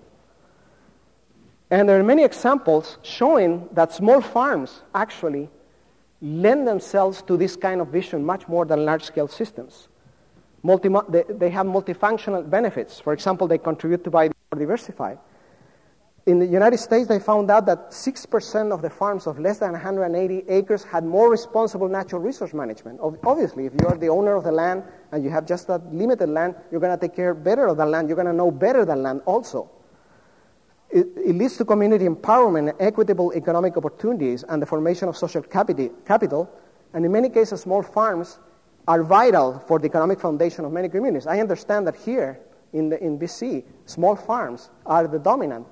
And there are many examples showing that small farms actually lend themselves to this kind of vision much more than large-scale systems. They have multifunctional benefits. For example, they contribute to biodiversity. In the United States, they found out that 6% of the farms of less than 180 acres had more responsible natural resource management. Obviously, if you are the owner of the land and you have just that limited land, you're going to take care better of the land. You're going to know better than land also. It leads to community empowerment, equitable economic opportunities, and the formation of social capital. And in many cases, small farms are vital for the economic foundation of many communities. I understand that here in BC, small farms are the dominant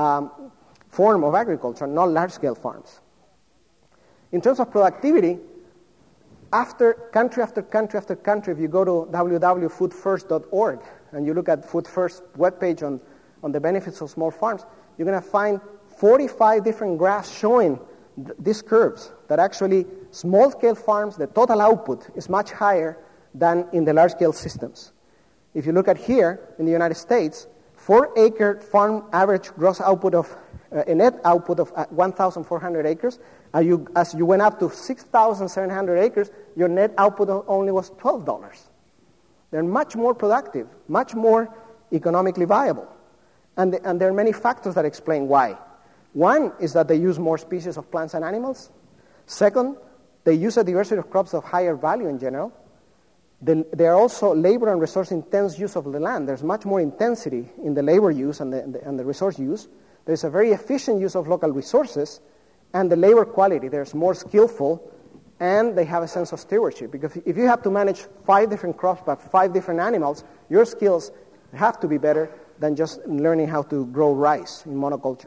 form of agriculture, not large-scale farms. In terms of productivity, after country after country after country, if you go to www.foodfirst.org and you look at Food First webpage on the benefits of small farms, you're going to find 45 different graphs showing these curves, that actually small-scale farms, the total output is much higher than in the large-scale systems. If you look at here in the United States, 4-acre farm average gross output of a net output of 1,400 acres. As you went up to 6,700 acres, your net output only was $12. They're much more productive, much more economically viable. And there are many factors that explain why. One is that they use more species of plants and animals. Second, they use a diversity of crops of higher value in general. They are also labor and resource intense use of the land. There's much more intensity in the labor use and the resource use. There's a very efficient use of local resources, and the labor quality, there's more skillful, and they have a sense of stewardship. Because if you have to manage 5 different crops but 5 different animals, your skills have to be better than just learning how to grow rice in monoculture.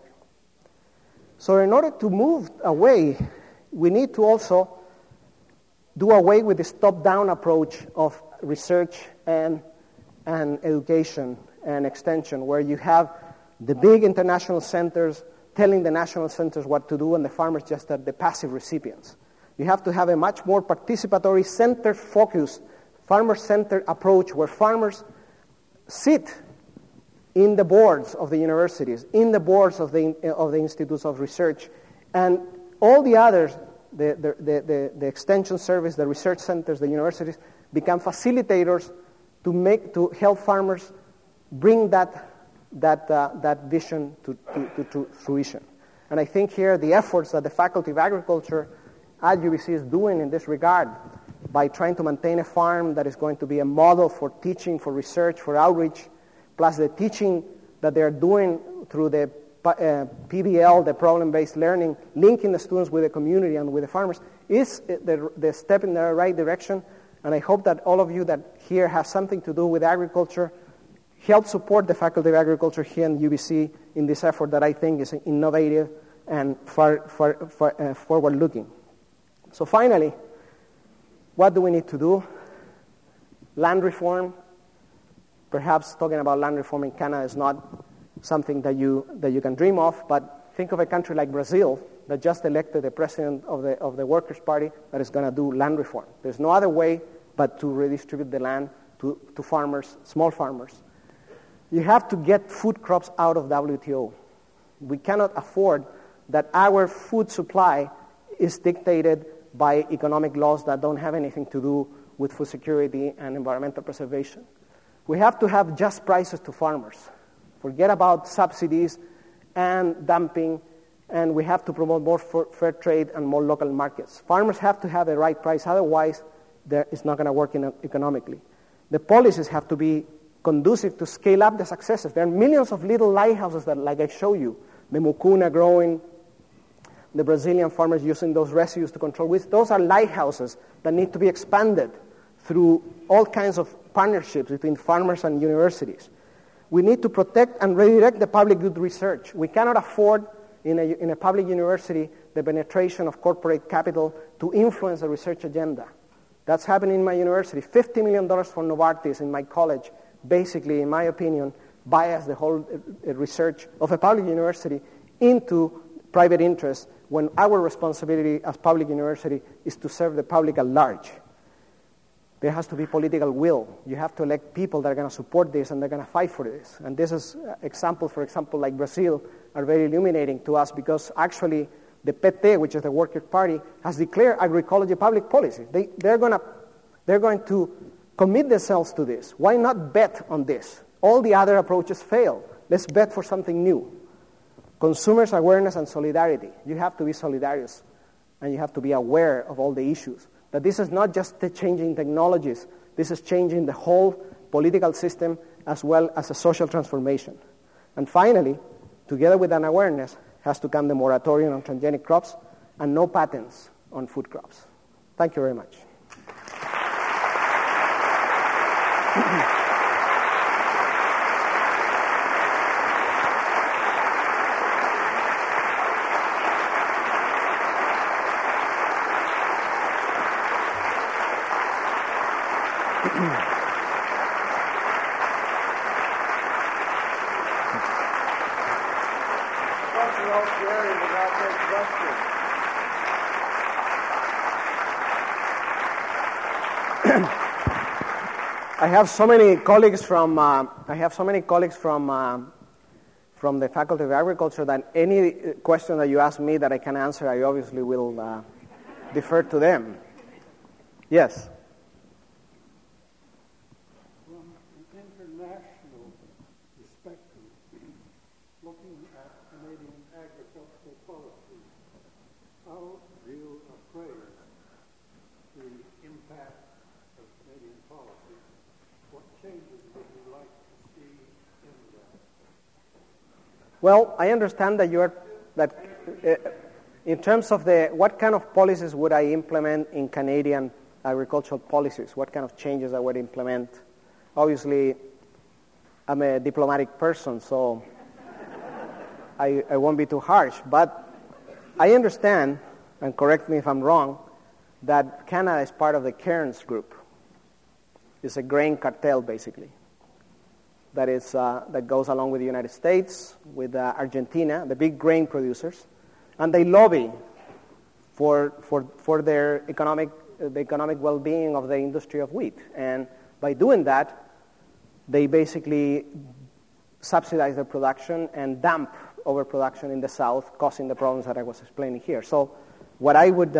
So in order to move away, we need to also do away with this top-down approach of research and education and extension, where you have the big international centers telling the national centers what to do, and the farmers just are the passive recipients. You have to have a much more participatory, center-focused, farmer-centered approach where farmers sit in the boards of the universities, in the boards of the institutes of research, And all the others, the extension service, the research centers, the universities, become facilitators to help farmers bring that vision to fruition. And I think here the efforts that the Faculty of Agriculture at UBC is doing in this regard by trying to maintain a farm that is going to be a model for teaching, for research, for outreach, plus the teaching that they are doing through the PBL, the problem-based learning, linking the students with the community and with the farmers, is the step in the right direction. And I hope that all of you that here have something to do with agriculture help support the Faculty of Agriculture here in UBC in this effort that I think is innovative and forward-looking. So finally, what do we need to do? Land reform. Perhaps talking about land reform in Canada is not something that you can dream of, but think of a country like Brazil that just elected the president of the Workers' Party that is going to do land reform. There's no other way but to redistribute the land to farmers, small farmers. You have to get food crops out of WTO. We cannot afford that our food supply is dictated by economic laws that don't have anything to do with food security and environmental preservation. We have to have just prices to farmers. Forget about subsidies and dumping, and we have to promote more fair trade and more local markets. Farmers have to have the right price, otherwise it's not going to work economically. The policies have to be conducive to scale up the successes. There are millions of little lighthouses that, like I show you, the mucuna growing, the Brazilian farmers using those residues to control weeds. Those are lighthouses that need to be expanded through all kinds of partnerships between farmers and universities. We need to protect and redirect the public good research. We cannot afford in a public university the penetration of corporate capital to influence the research agenda. That's happening in my university. $50 million from Novartis in my college, basically, in my opinion, bias the whole research of a public university into private interests when our responsibility as public university is to serve the public at large. There has to be political will. You have to elect people that are going to support this and they're going to fight for this. And this is examples, for example, like Brazil, are very illuminating to us because actually the PT, which is the Workers' Party, has declared agroecology public policy. They're going to commit themselves to this. Why not bet on this? All the other approaches fail. Let's bet for something new. Consumers' awareness and solidarity. You have to be solidarious, and you have to be aware of all the issues. That this is not just the changing technologies. This is changing the whole political system as well as a social transformation. And finally, together with an awareness, has to come the moratorium on transgenic crops and no patents on food crops. Thank you very much. I have so many colleagues from the Faculty of Agriculture that any question that you ask me that I can answer, I obviously will defer to them. Yes. From an international perspective, looking at Canadian agricultural policy, how do you appraise the impact of Canadian policy? What changes would you like to see in that? Well, I understand that in terms of what kind of policies would I implement in Canadian agricultural policies, what kind of changes I would implement. Obviously, I'm a diplomatic person, so I won't be too harsh, but I understand, and correct me if I'm wrong, that Canada is part of the Cairns Group. It's a grain cartel, basically, that goes along with the United States, with Argentina, the big grain producers, and they lobby for their the economic well-being of the industry of wheat. And by doing that, they basically subsidize their production and dump overproduction in the South, causing the problems that I was explaining here. So what I would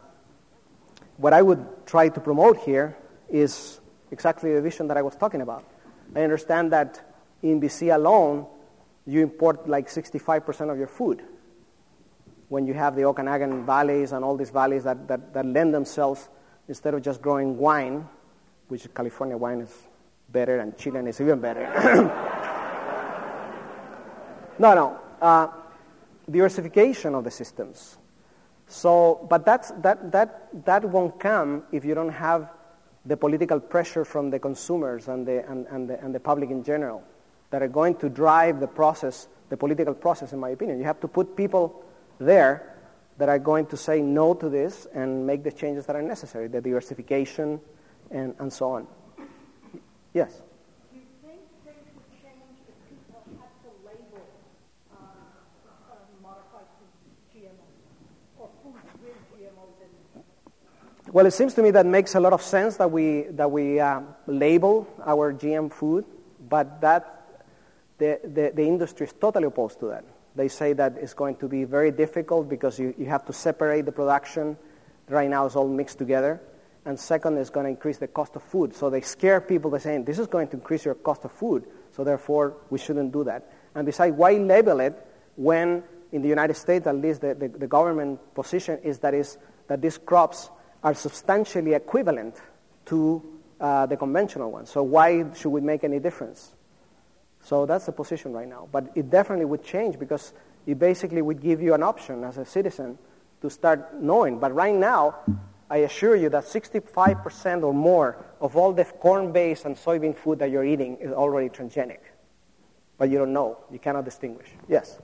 try to promote here is exactly the vision that I was talking about. I understand that in BC alone, you import like 65% of your food when you have the Okanagan valleys and all these valleys that lend themselves, instead of just growing wine, which California wine is better and Chilean is even better. Diversification of the systems. So, but that won't come if you don't have the political pressure from the consumers and the public in general that are going to drive the process, the political process, in my opinion. You have to put people there that are going to say no to this and make the changes that are necessary, the diversification and so on. Yes? Do you think things would change if people had to label modified GMOs or foods with GMOs in them? Well, it seems to me that makes a lot of sense that we label our GM food, but that the industry is totally opposed to that. They say that it's going to be very difficult because you have to separate the production. Right now it's all mixed together. And second, it's going to increase the cost of food. So they scare people by saying, this is going to increase your cost of food, so therefore we shouldn't do that. And besides, why label it when in the United States, at least the government position is that these crops are substantially equivalent to the conventional ones. So why should we make any difference? So that's the position right now. But it definitely would change because it basically would give you an option as a citizen to start knowing. But right now, I assure you that 65% or more of all the corn-based and soybean food that you're eating is already transgenic. But you don't know. You cannot distinguish. Yes?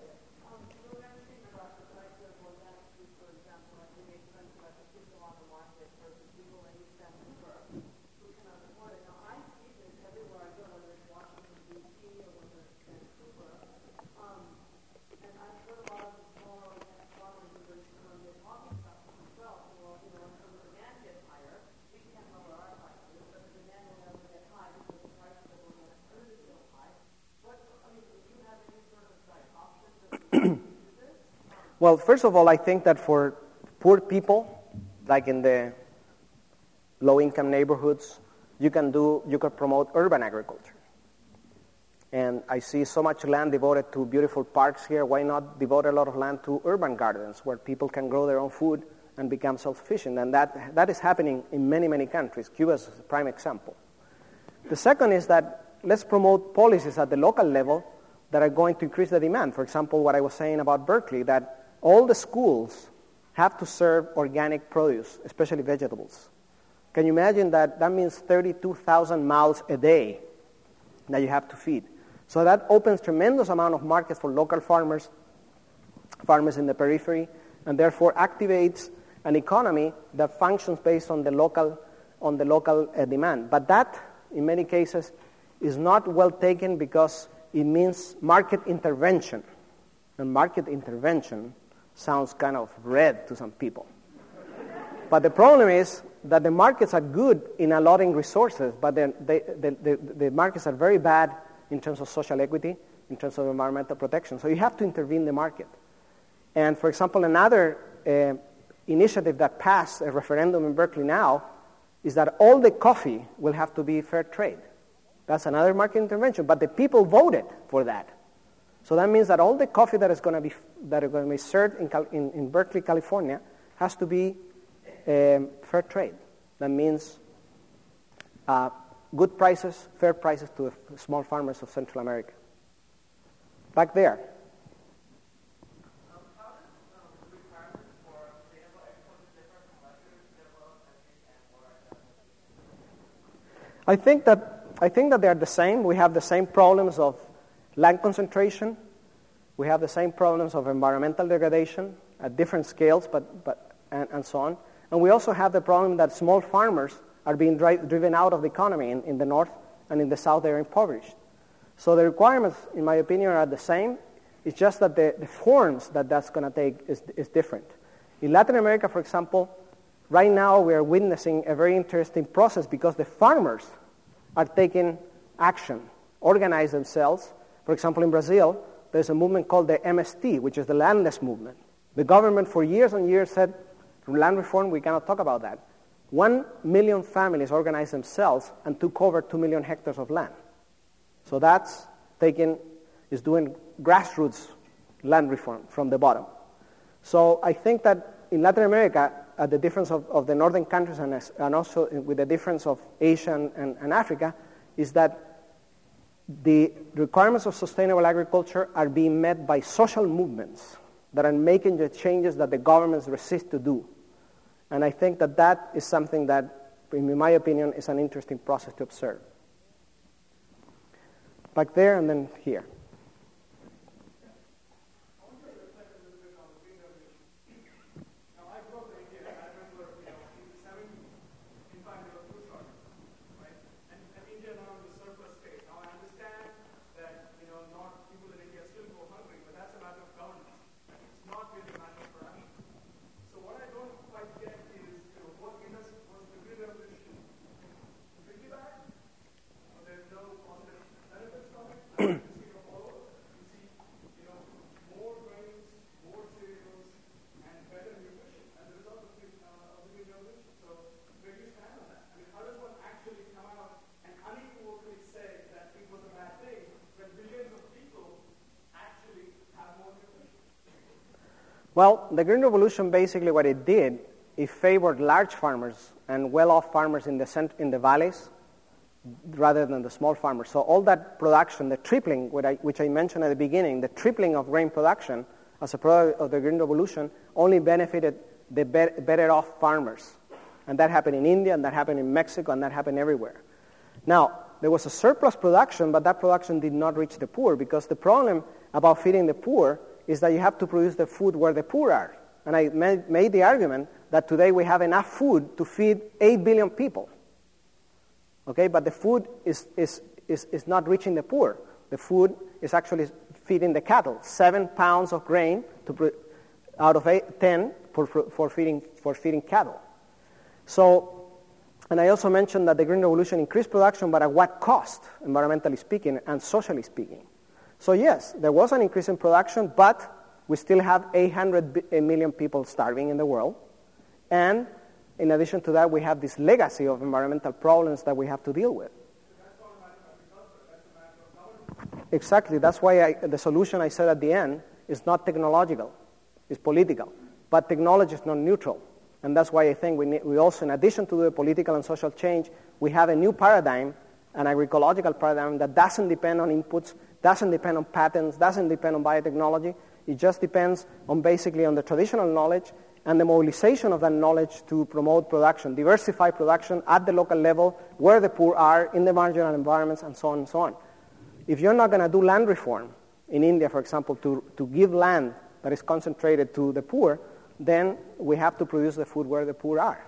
Well, first of all, I think that for poor people, like in the low-income neighborhoods, you can promote urban agriculture. And I see so much land devoted to beautiful parks here. Why not devote a lot of land to urban gardens where people can grow their own food and become self-sufficient? And that is happening in many, many countries. Cuba is a prime example. The second is that let's promote policies at the local level that are going to increase the demand. For example, what I was saying about Berkeley, that all the schools have to serve organic produce, especially vegetables. Can you imagine that? That means 32,000 mouths a day that you have to feed. So that opens tremendous amount of markets for local farmers in the periphery, and therefore activates an economy that functions based on the local demand. But that, in many cases, is not well taken because it means market intervention. And market intervention sounds kind of red to some people. But the problem is that the markets are good in allotting resources, but the markets are very bad in terms of social equity, in terms of environmental protection. So you have to intervene in the market. And for example, another initiative that passed a referendum in Berkeley now is that all the coffee will have to be fair trade. That's another market intervention, but the people voted for that. So that means that all the coffee that are going to be served in Berkeley, California, has to be fair trade. That means good prices, fair prices to the small farmers of Central America. Back there. I think that they are the same. We have the same problems of land concentration. We have the same problems of environmental degradation at different scales, and so on. And we also have the problem that small farmers are being driven out of the economy in the north, and in the south they are impoverished. So the requirements, in my opinion, are the same. It's just that the forms that's going to take is different. In Latin America, for example, right now we are witnessing a very interesting process because the farmers are taking action, organize themselves, For example, in Brazil, there's a movement called the MST, which is the landless movement. The government for years and years said, land reform, we cannot talk about that. 1 million families organized themselves and took over 2 million hectares of land. So that's is doing grassroots land reform from the bottom. So I think that in Latin America, the difference of the northern countries and also with the difference of Asia and Africa is that the requirements of sustainable agriculture are being met by social movements that are making the changes that the governments resist to do. And I think that that is something that, in my opinion, is an interesting process to observe. Back there and then here. Well, the Green Revolution, basically what it did, it favored large farmers and well-off farmers in the valleys rather than the small farmers. So all that production, the tripling, which I mentioned at the beginning, the tripling of grain production as a product of the Green Revolution only benefited the better-off farmers. And that happened in India, and that happened in Mexico, and that happened everywhere. Now, there was a surplus production, but that production did not reach the poor, because the problem about feeding the poor is that you have to produce the food where the poor are. And I made the argument that today we have enough food to feed 8 billion people. Okay, but the food is not reaching the poor. The food is actually feeding the cattle. 7 pounds of grain out of 10 for feeding cattle. So, and I also mentioned that the Green Revolution increased production, but at what cost, environmentally speaking and socially speaking? So yes, there was an increase in production, but we still have 800 million people starving in the world. And in addition to that, we have this legacy of environmental problems that we have to deal with. Exactly. That's why the solution I said at the end is not technological, it's political. But technology is not neutral. And that's why I think we also, in addition to the political and social change, we have a new paradigm, an agroecological paradigm that doesn't depend on inputs, doesn't depend on patents, doesn't depend on biotechnology. It just depends on basically on the traditional knowledge and the mobilization of that knowledge to promote production, diversify production at the local level, where the poor are, in the marginal environments, and so on and so on. If you're not going to do land reform in India, for example, to give land that is concentrated to the poor, then we have to produce the food where the poor are.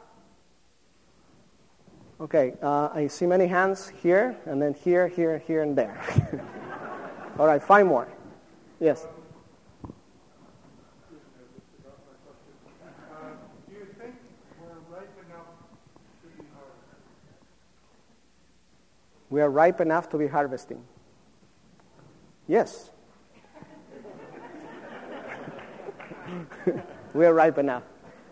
Okay, I see many hands here, and then here, here, here, and there. All right, 5 more. Yes? Do you think we're ripe enough to be harvesting? We are ripe enough to be harvesting. Yes. We are ripe enough.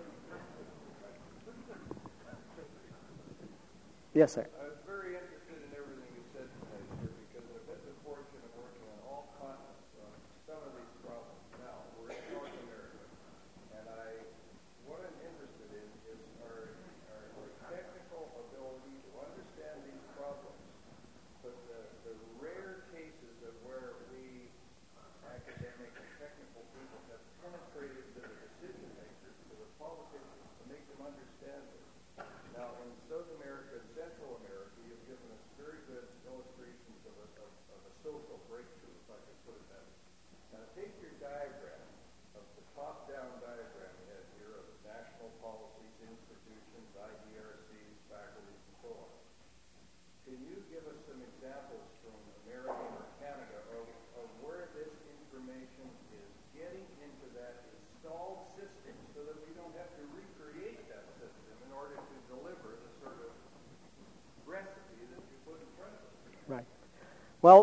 Yes, sir. I was very interested in everything you said tonight, sir, because I've had the fortune of working on all continents on some of these problems. Now, we're in North America, and what I'm interested in is our technical ability to understand these problems, but the rare cases of where we, academic and technical people, have penetrated to the decision makers, to the politicians, to make them understand this. Now, in South America and Central America, you've given us very good illustrations of a social breakthrough, if I could put it that way. Now, take your diagram, of the top-down diagram you had here of national policies, institutions, IDRCs, faculties, and so on. Can you give us some examples from America or Canada of where this information is getting into that installed system so that we don't have to recreate that system in order to deliver the sort of recipe that you put in front of us? Right. Well,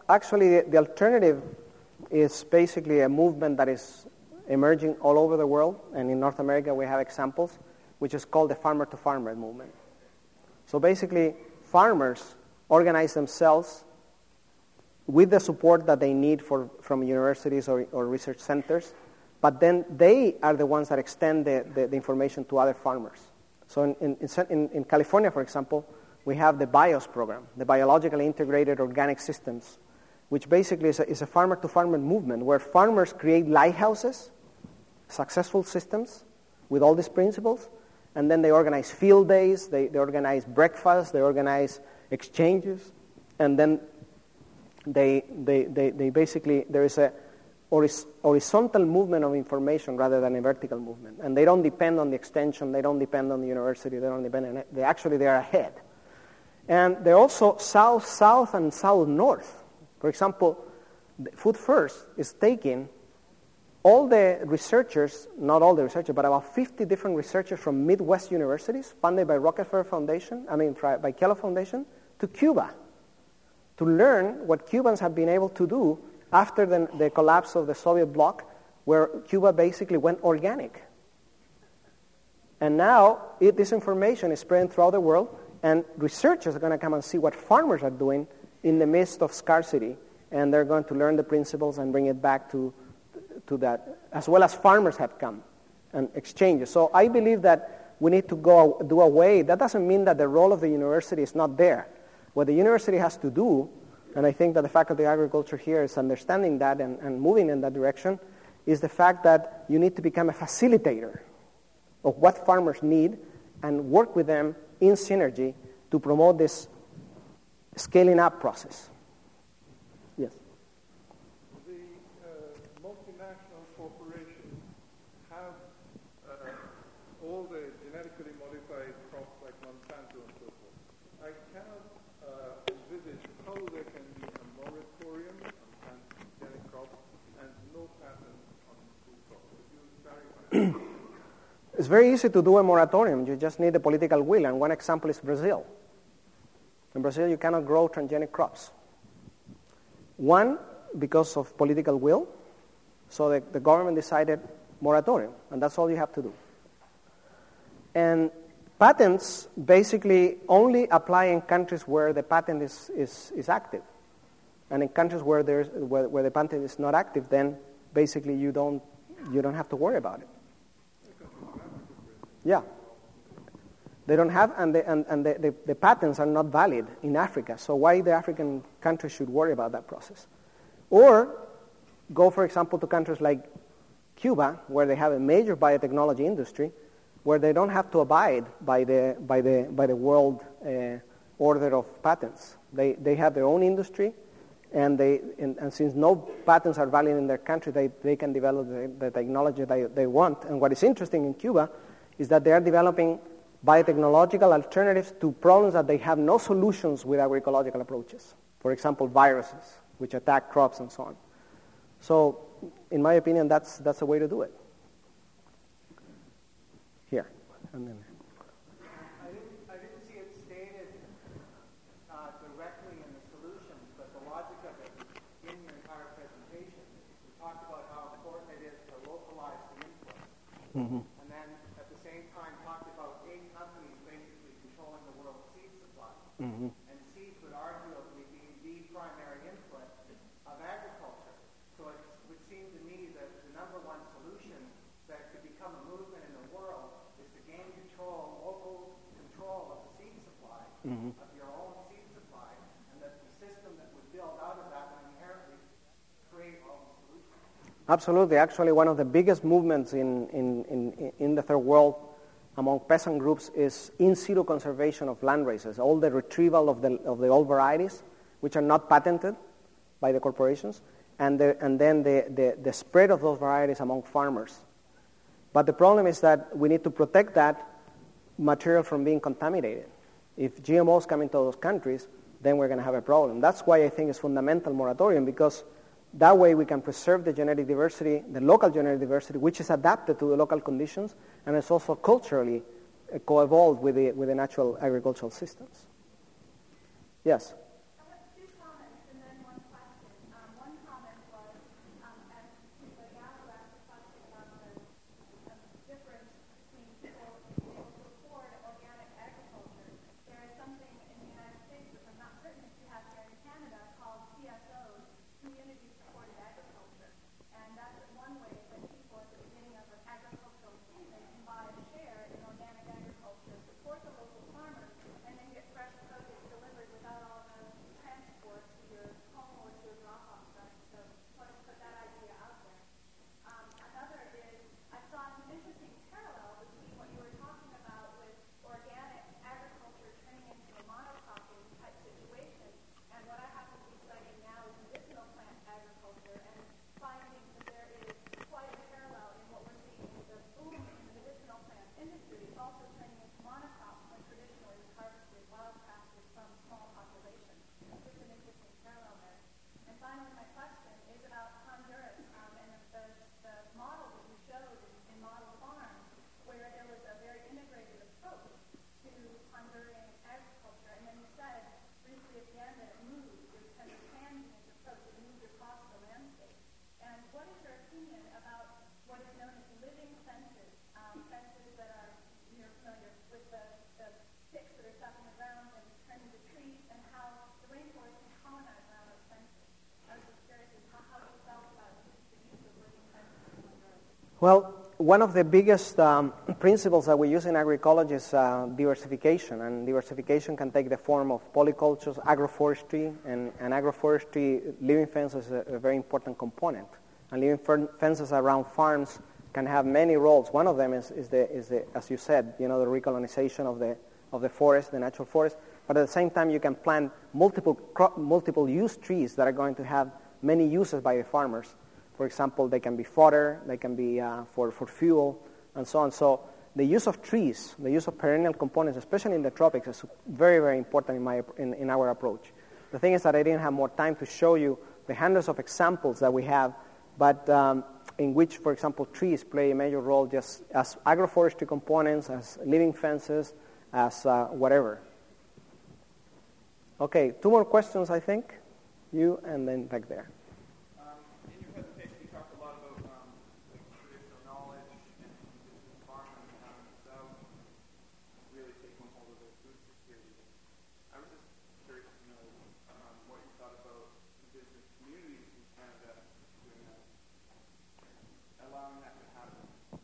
actually, the alternative is basically a movement that is emerging all over the world, and in North America we have examples, which is called the farmer-to-farmer movement. So basically, farmers organize themselves with the support that they need from universities or research centers, but then they are the ones that extend the information to other farmers. So in California, for example, we have the BIOS program, the Biologically Integrated Organic Systems, which basically is a farmer-to-farmer movement where farmers create lighthouses, successful systems with all these principles, and then they organize field days, they organize breakfasts, they organize exchanges, and then they basically, there is a horizontal movement of information rather than a vertical movement. And they don't depend on the extension, they don't depend on the university, they don't depend on it. They are ahead. And they're also south-south and south-north. For example, Food First is taking all the researchers, not all the researchers, but about 50 different researchers from Midwest universities, funded by Rockefeller Foundation, by Kellogg Foundation, to Cuba to learn what Cubans have been able to do after the collapse of the Soviet bloc, where Cuba basically went organic. And now this information is spreading throughout the world, and researchers are going to come and see what farmers are doing in the midst of scarcity, and they're going to learn the principles and bring it back to that, as well as farmers have come and exchanges. So I believe that we need to do away. That doesn't mean that the role of the university is not there. What the university has to do, and I think that the Faculty of Agriculture here is understanding that and moving in that direction, is the fact that you need to become a facilitator of what farmers need and work with them in synergy to promote this scaling up process. Yes? The multinational corporations have all the genetically modified crops like Monsanto and so forth. I cannot envisage how there can be a moratorium on transgenic crops and no patent on food crops. Would you clarify? It's very easy to do a moratorium. You just need the political will, and one example is Brazil. In Brazil, you cannot grow transgenic crops. One, because of political will, so the government decided moratorium, and that's all you have to do. And patents basically only apply in countries where the patent is active. And in countries where the patent is not active, then basically you don't have to worry about it. Yeah. They don't have, and the patents are not valid in Africa, so why the African countries should worry about that process? Or go, for example, to countries like Cuba, where they have a major biotechnology industry, where they don't have to abide by the world order of patents. They have their own industry, and since no patents are valid in their country, they can develop the technology they want. And what is interesting in Cuba is that they are developing biotechnological alternatives to problems that they have no solutions with agroecological approaches. For example, viruses, which attack crops and so on. So, in my opinion, that's the way to do it. Here. And then. I didn't see it stated directly in the solutions, but the logic of it in your entire presentation. You talked about how important it is to localize the inputs. Mm-hmm. And then at the same time talked about 8 companies basically controlling the world's seed supply. Mm-hmm. And seeds would arguably be the primary input of agriculture. So it would seem to me that the number one solution that could become a movement in the world is to gain local control of the seed supply, Mm-hmm. of your own seed supply, and that the system that would build out of that would inherently create all the solutions. Absolutely. Actually, one of the biggest movements in the third world among peasant groups is in situ conservation of land races, all the retrieval of the old varieties, which are not patented by the corporations, and then the spread of those varieties among farmers. But the problem is that we need to protect that material from being contaminated. If GMOs come into those countries, then we're going to have a problem. That's why I think it's fundamental moratorium, because that way we can preserve the genetic diversity, the local genetic diversity, which is adapted to the local conditions, and it's also culturally co-evolved with the natural agricultural systems. Yes? I have 2 comments and then 1 question. Well, one of the biggest principles that we use in agroecology is diversification, and diversification can take the form of polycultures, agroforestry, and agroforestry, living fences is a very important component. And living fences around farms can have many roles. One of them is the as you said, the recolonization of the forest, the natural forest. But at the same time, you can plant multiple use trees that are going to have many uses by the farmers. For example, they can be fodder, they can be for fuel, and so on. So the use of trees, the use of perennial components, especially in the tropics, is very, very important in our approach. The thing is that I didn't have more time to show you the hundreds of examples that we have, but in which, for example, trees play a major role just as agroforestry components, as living fences, as whatever. Okay, 2 more questions, I think. You and then back there. In your presentation, you talked a lot about traditional knowledge and indigenous farming without really taking hold of the food security. I was just curious to know what you thought about indigenous communities in Canada doing that, allowing that to happen.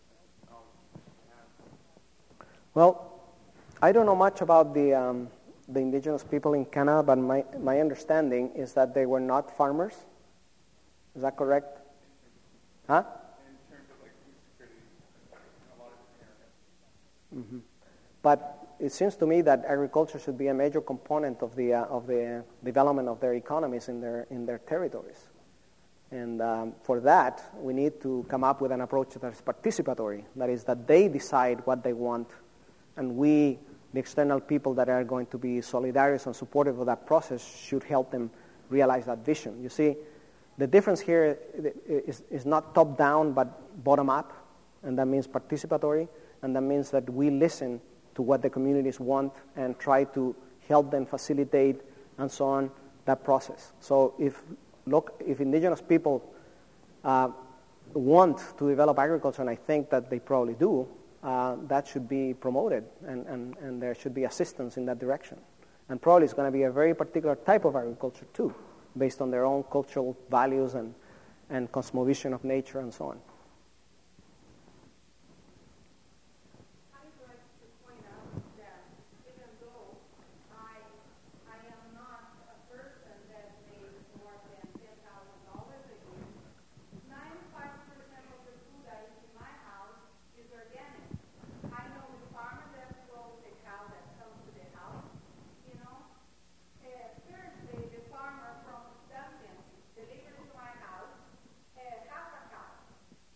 Well, I don't know much about the indigenous people in Canada, but my understanding is that they were not farmers. Is that correct? Huh? In terms of food security in a lot of different areas. Mm-hmm. But it seems to me that agriculture should be a major component of the development of their economies in their territories. And for that, we need to come up with an approach that is participatory. That is, that they decide what they want, and we, the external people that are going to be solidarious and supportive of that process, should help them realize that vision. You see, the difference here is not top-down, but bottom-up, and that means participatory, and that means that we listen to what the communities want and try to help them facilitate and so on that process. So if indigenous people want to develop agriculture, and I think that they probably do, that should be promoted, and there should be assistance in that direction. And probably it's going to be a very particular type of agriculture too, based on their own cultural values and cosmovision of nature and so on. I'd like to point out that even though I am not a person that makes more than $10,000 a year, 95% of the food I eat in my house is organic. I know the farmer that grows the cow that comes to the house, Thursday, the farmer from Duncan delivered to my house half a cow.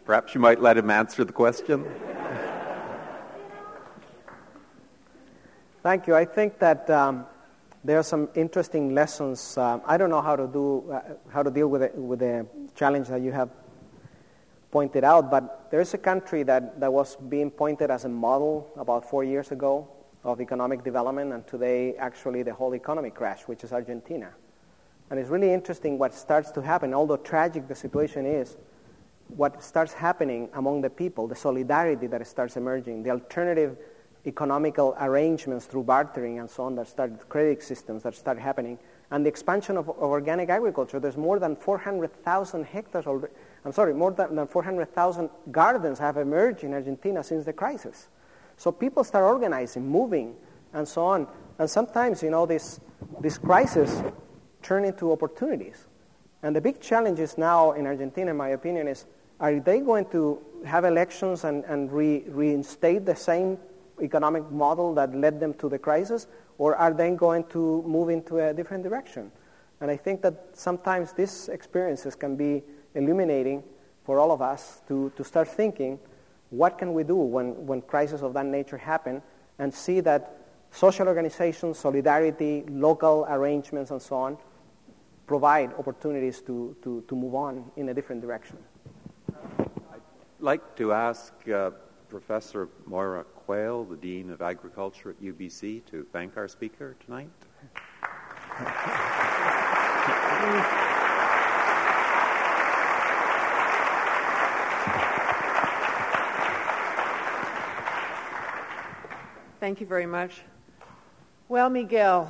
Perhaps you might let him answer the question. Thank you. I think that there are some interesting lessons. I don't know how to deal with the challenge that you have pointed out, but there is a country that was being pointed as a model about 4 years ago of economic development, and today actually the whole economy crashed, which is Argentina. And it's really interesting what starts to happen, although tragic the situation is, what starts happening among the people, the solidarity that starts emerging, the alternative economical arrangements through bartering and so on that started, credit systems that start happening, and the expansion of organic agriculture. There's more than 400,000 hectares, more than 400,000 gardens have emerged in Argentina since the crisis. So people start organizing, moving, and so on. And sometimes, this crisis turn into opportunities. And the big challenge is now in Argentina, in my opinion, is are they going to have elections and reinstate the same economic model that led them to the crisis, or are they going to move into a different direction? And I think that sometimes these experiences can be illuminating for all of us to start thinking, what can we do when crises of that nature happen, and see that social organizations, solidarity, local arrangements, and so on, provide opportunities to move on in a different direction. I'd like to ask Professor Moira Quayle, the Dean of Agriculture at UBC, to thank our speaker tonight. Thank you very much. Well, Miguel,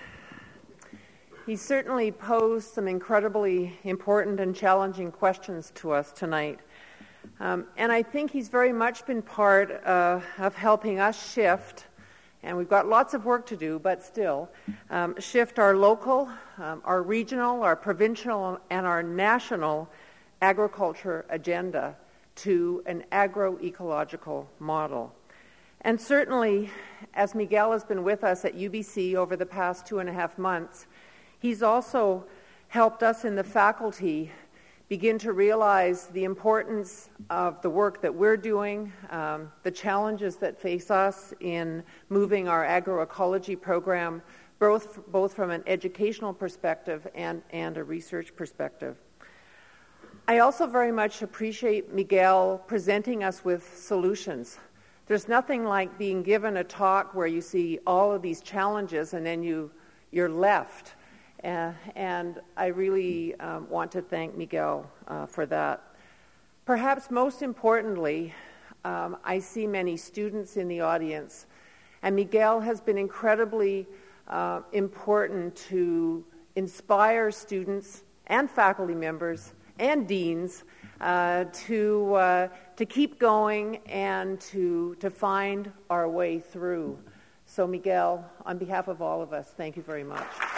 he certainly posed some incredibly important and challenging questions to us tonight. And I think he's very much been part of helping us shift, and we've got lots of work to do, but still, shift our local, our regional, our provincial, and our national agriculture agenda to an agroecological model. And certainly, as Miguel has been with us at UBC over the past 2.5 months, he's also helped us in the faculty begin to realize the importance of the work that we're doing, the challenges that face us in moving our agroecology program, both from an educational perspective and a research perspective. I also very much appreciate Miguel presenting us with solutions. There's nothing like being given a talk where you see all of these challenges and then you're left. And I really want to thank Miguel for that. Perhaps most importantly, I see many students in the audience, and Miguel has been incredibly important to inspire students and faculty members and deans to keep going and to find our way through. So Miguel, on behalf of all of us, thank you very much.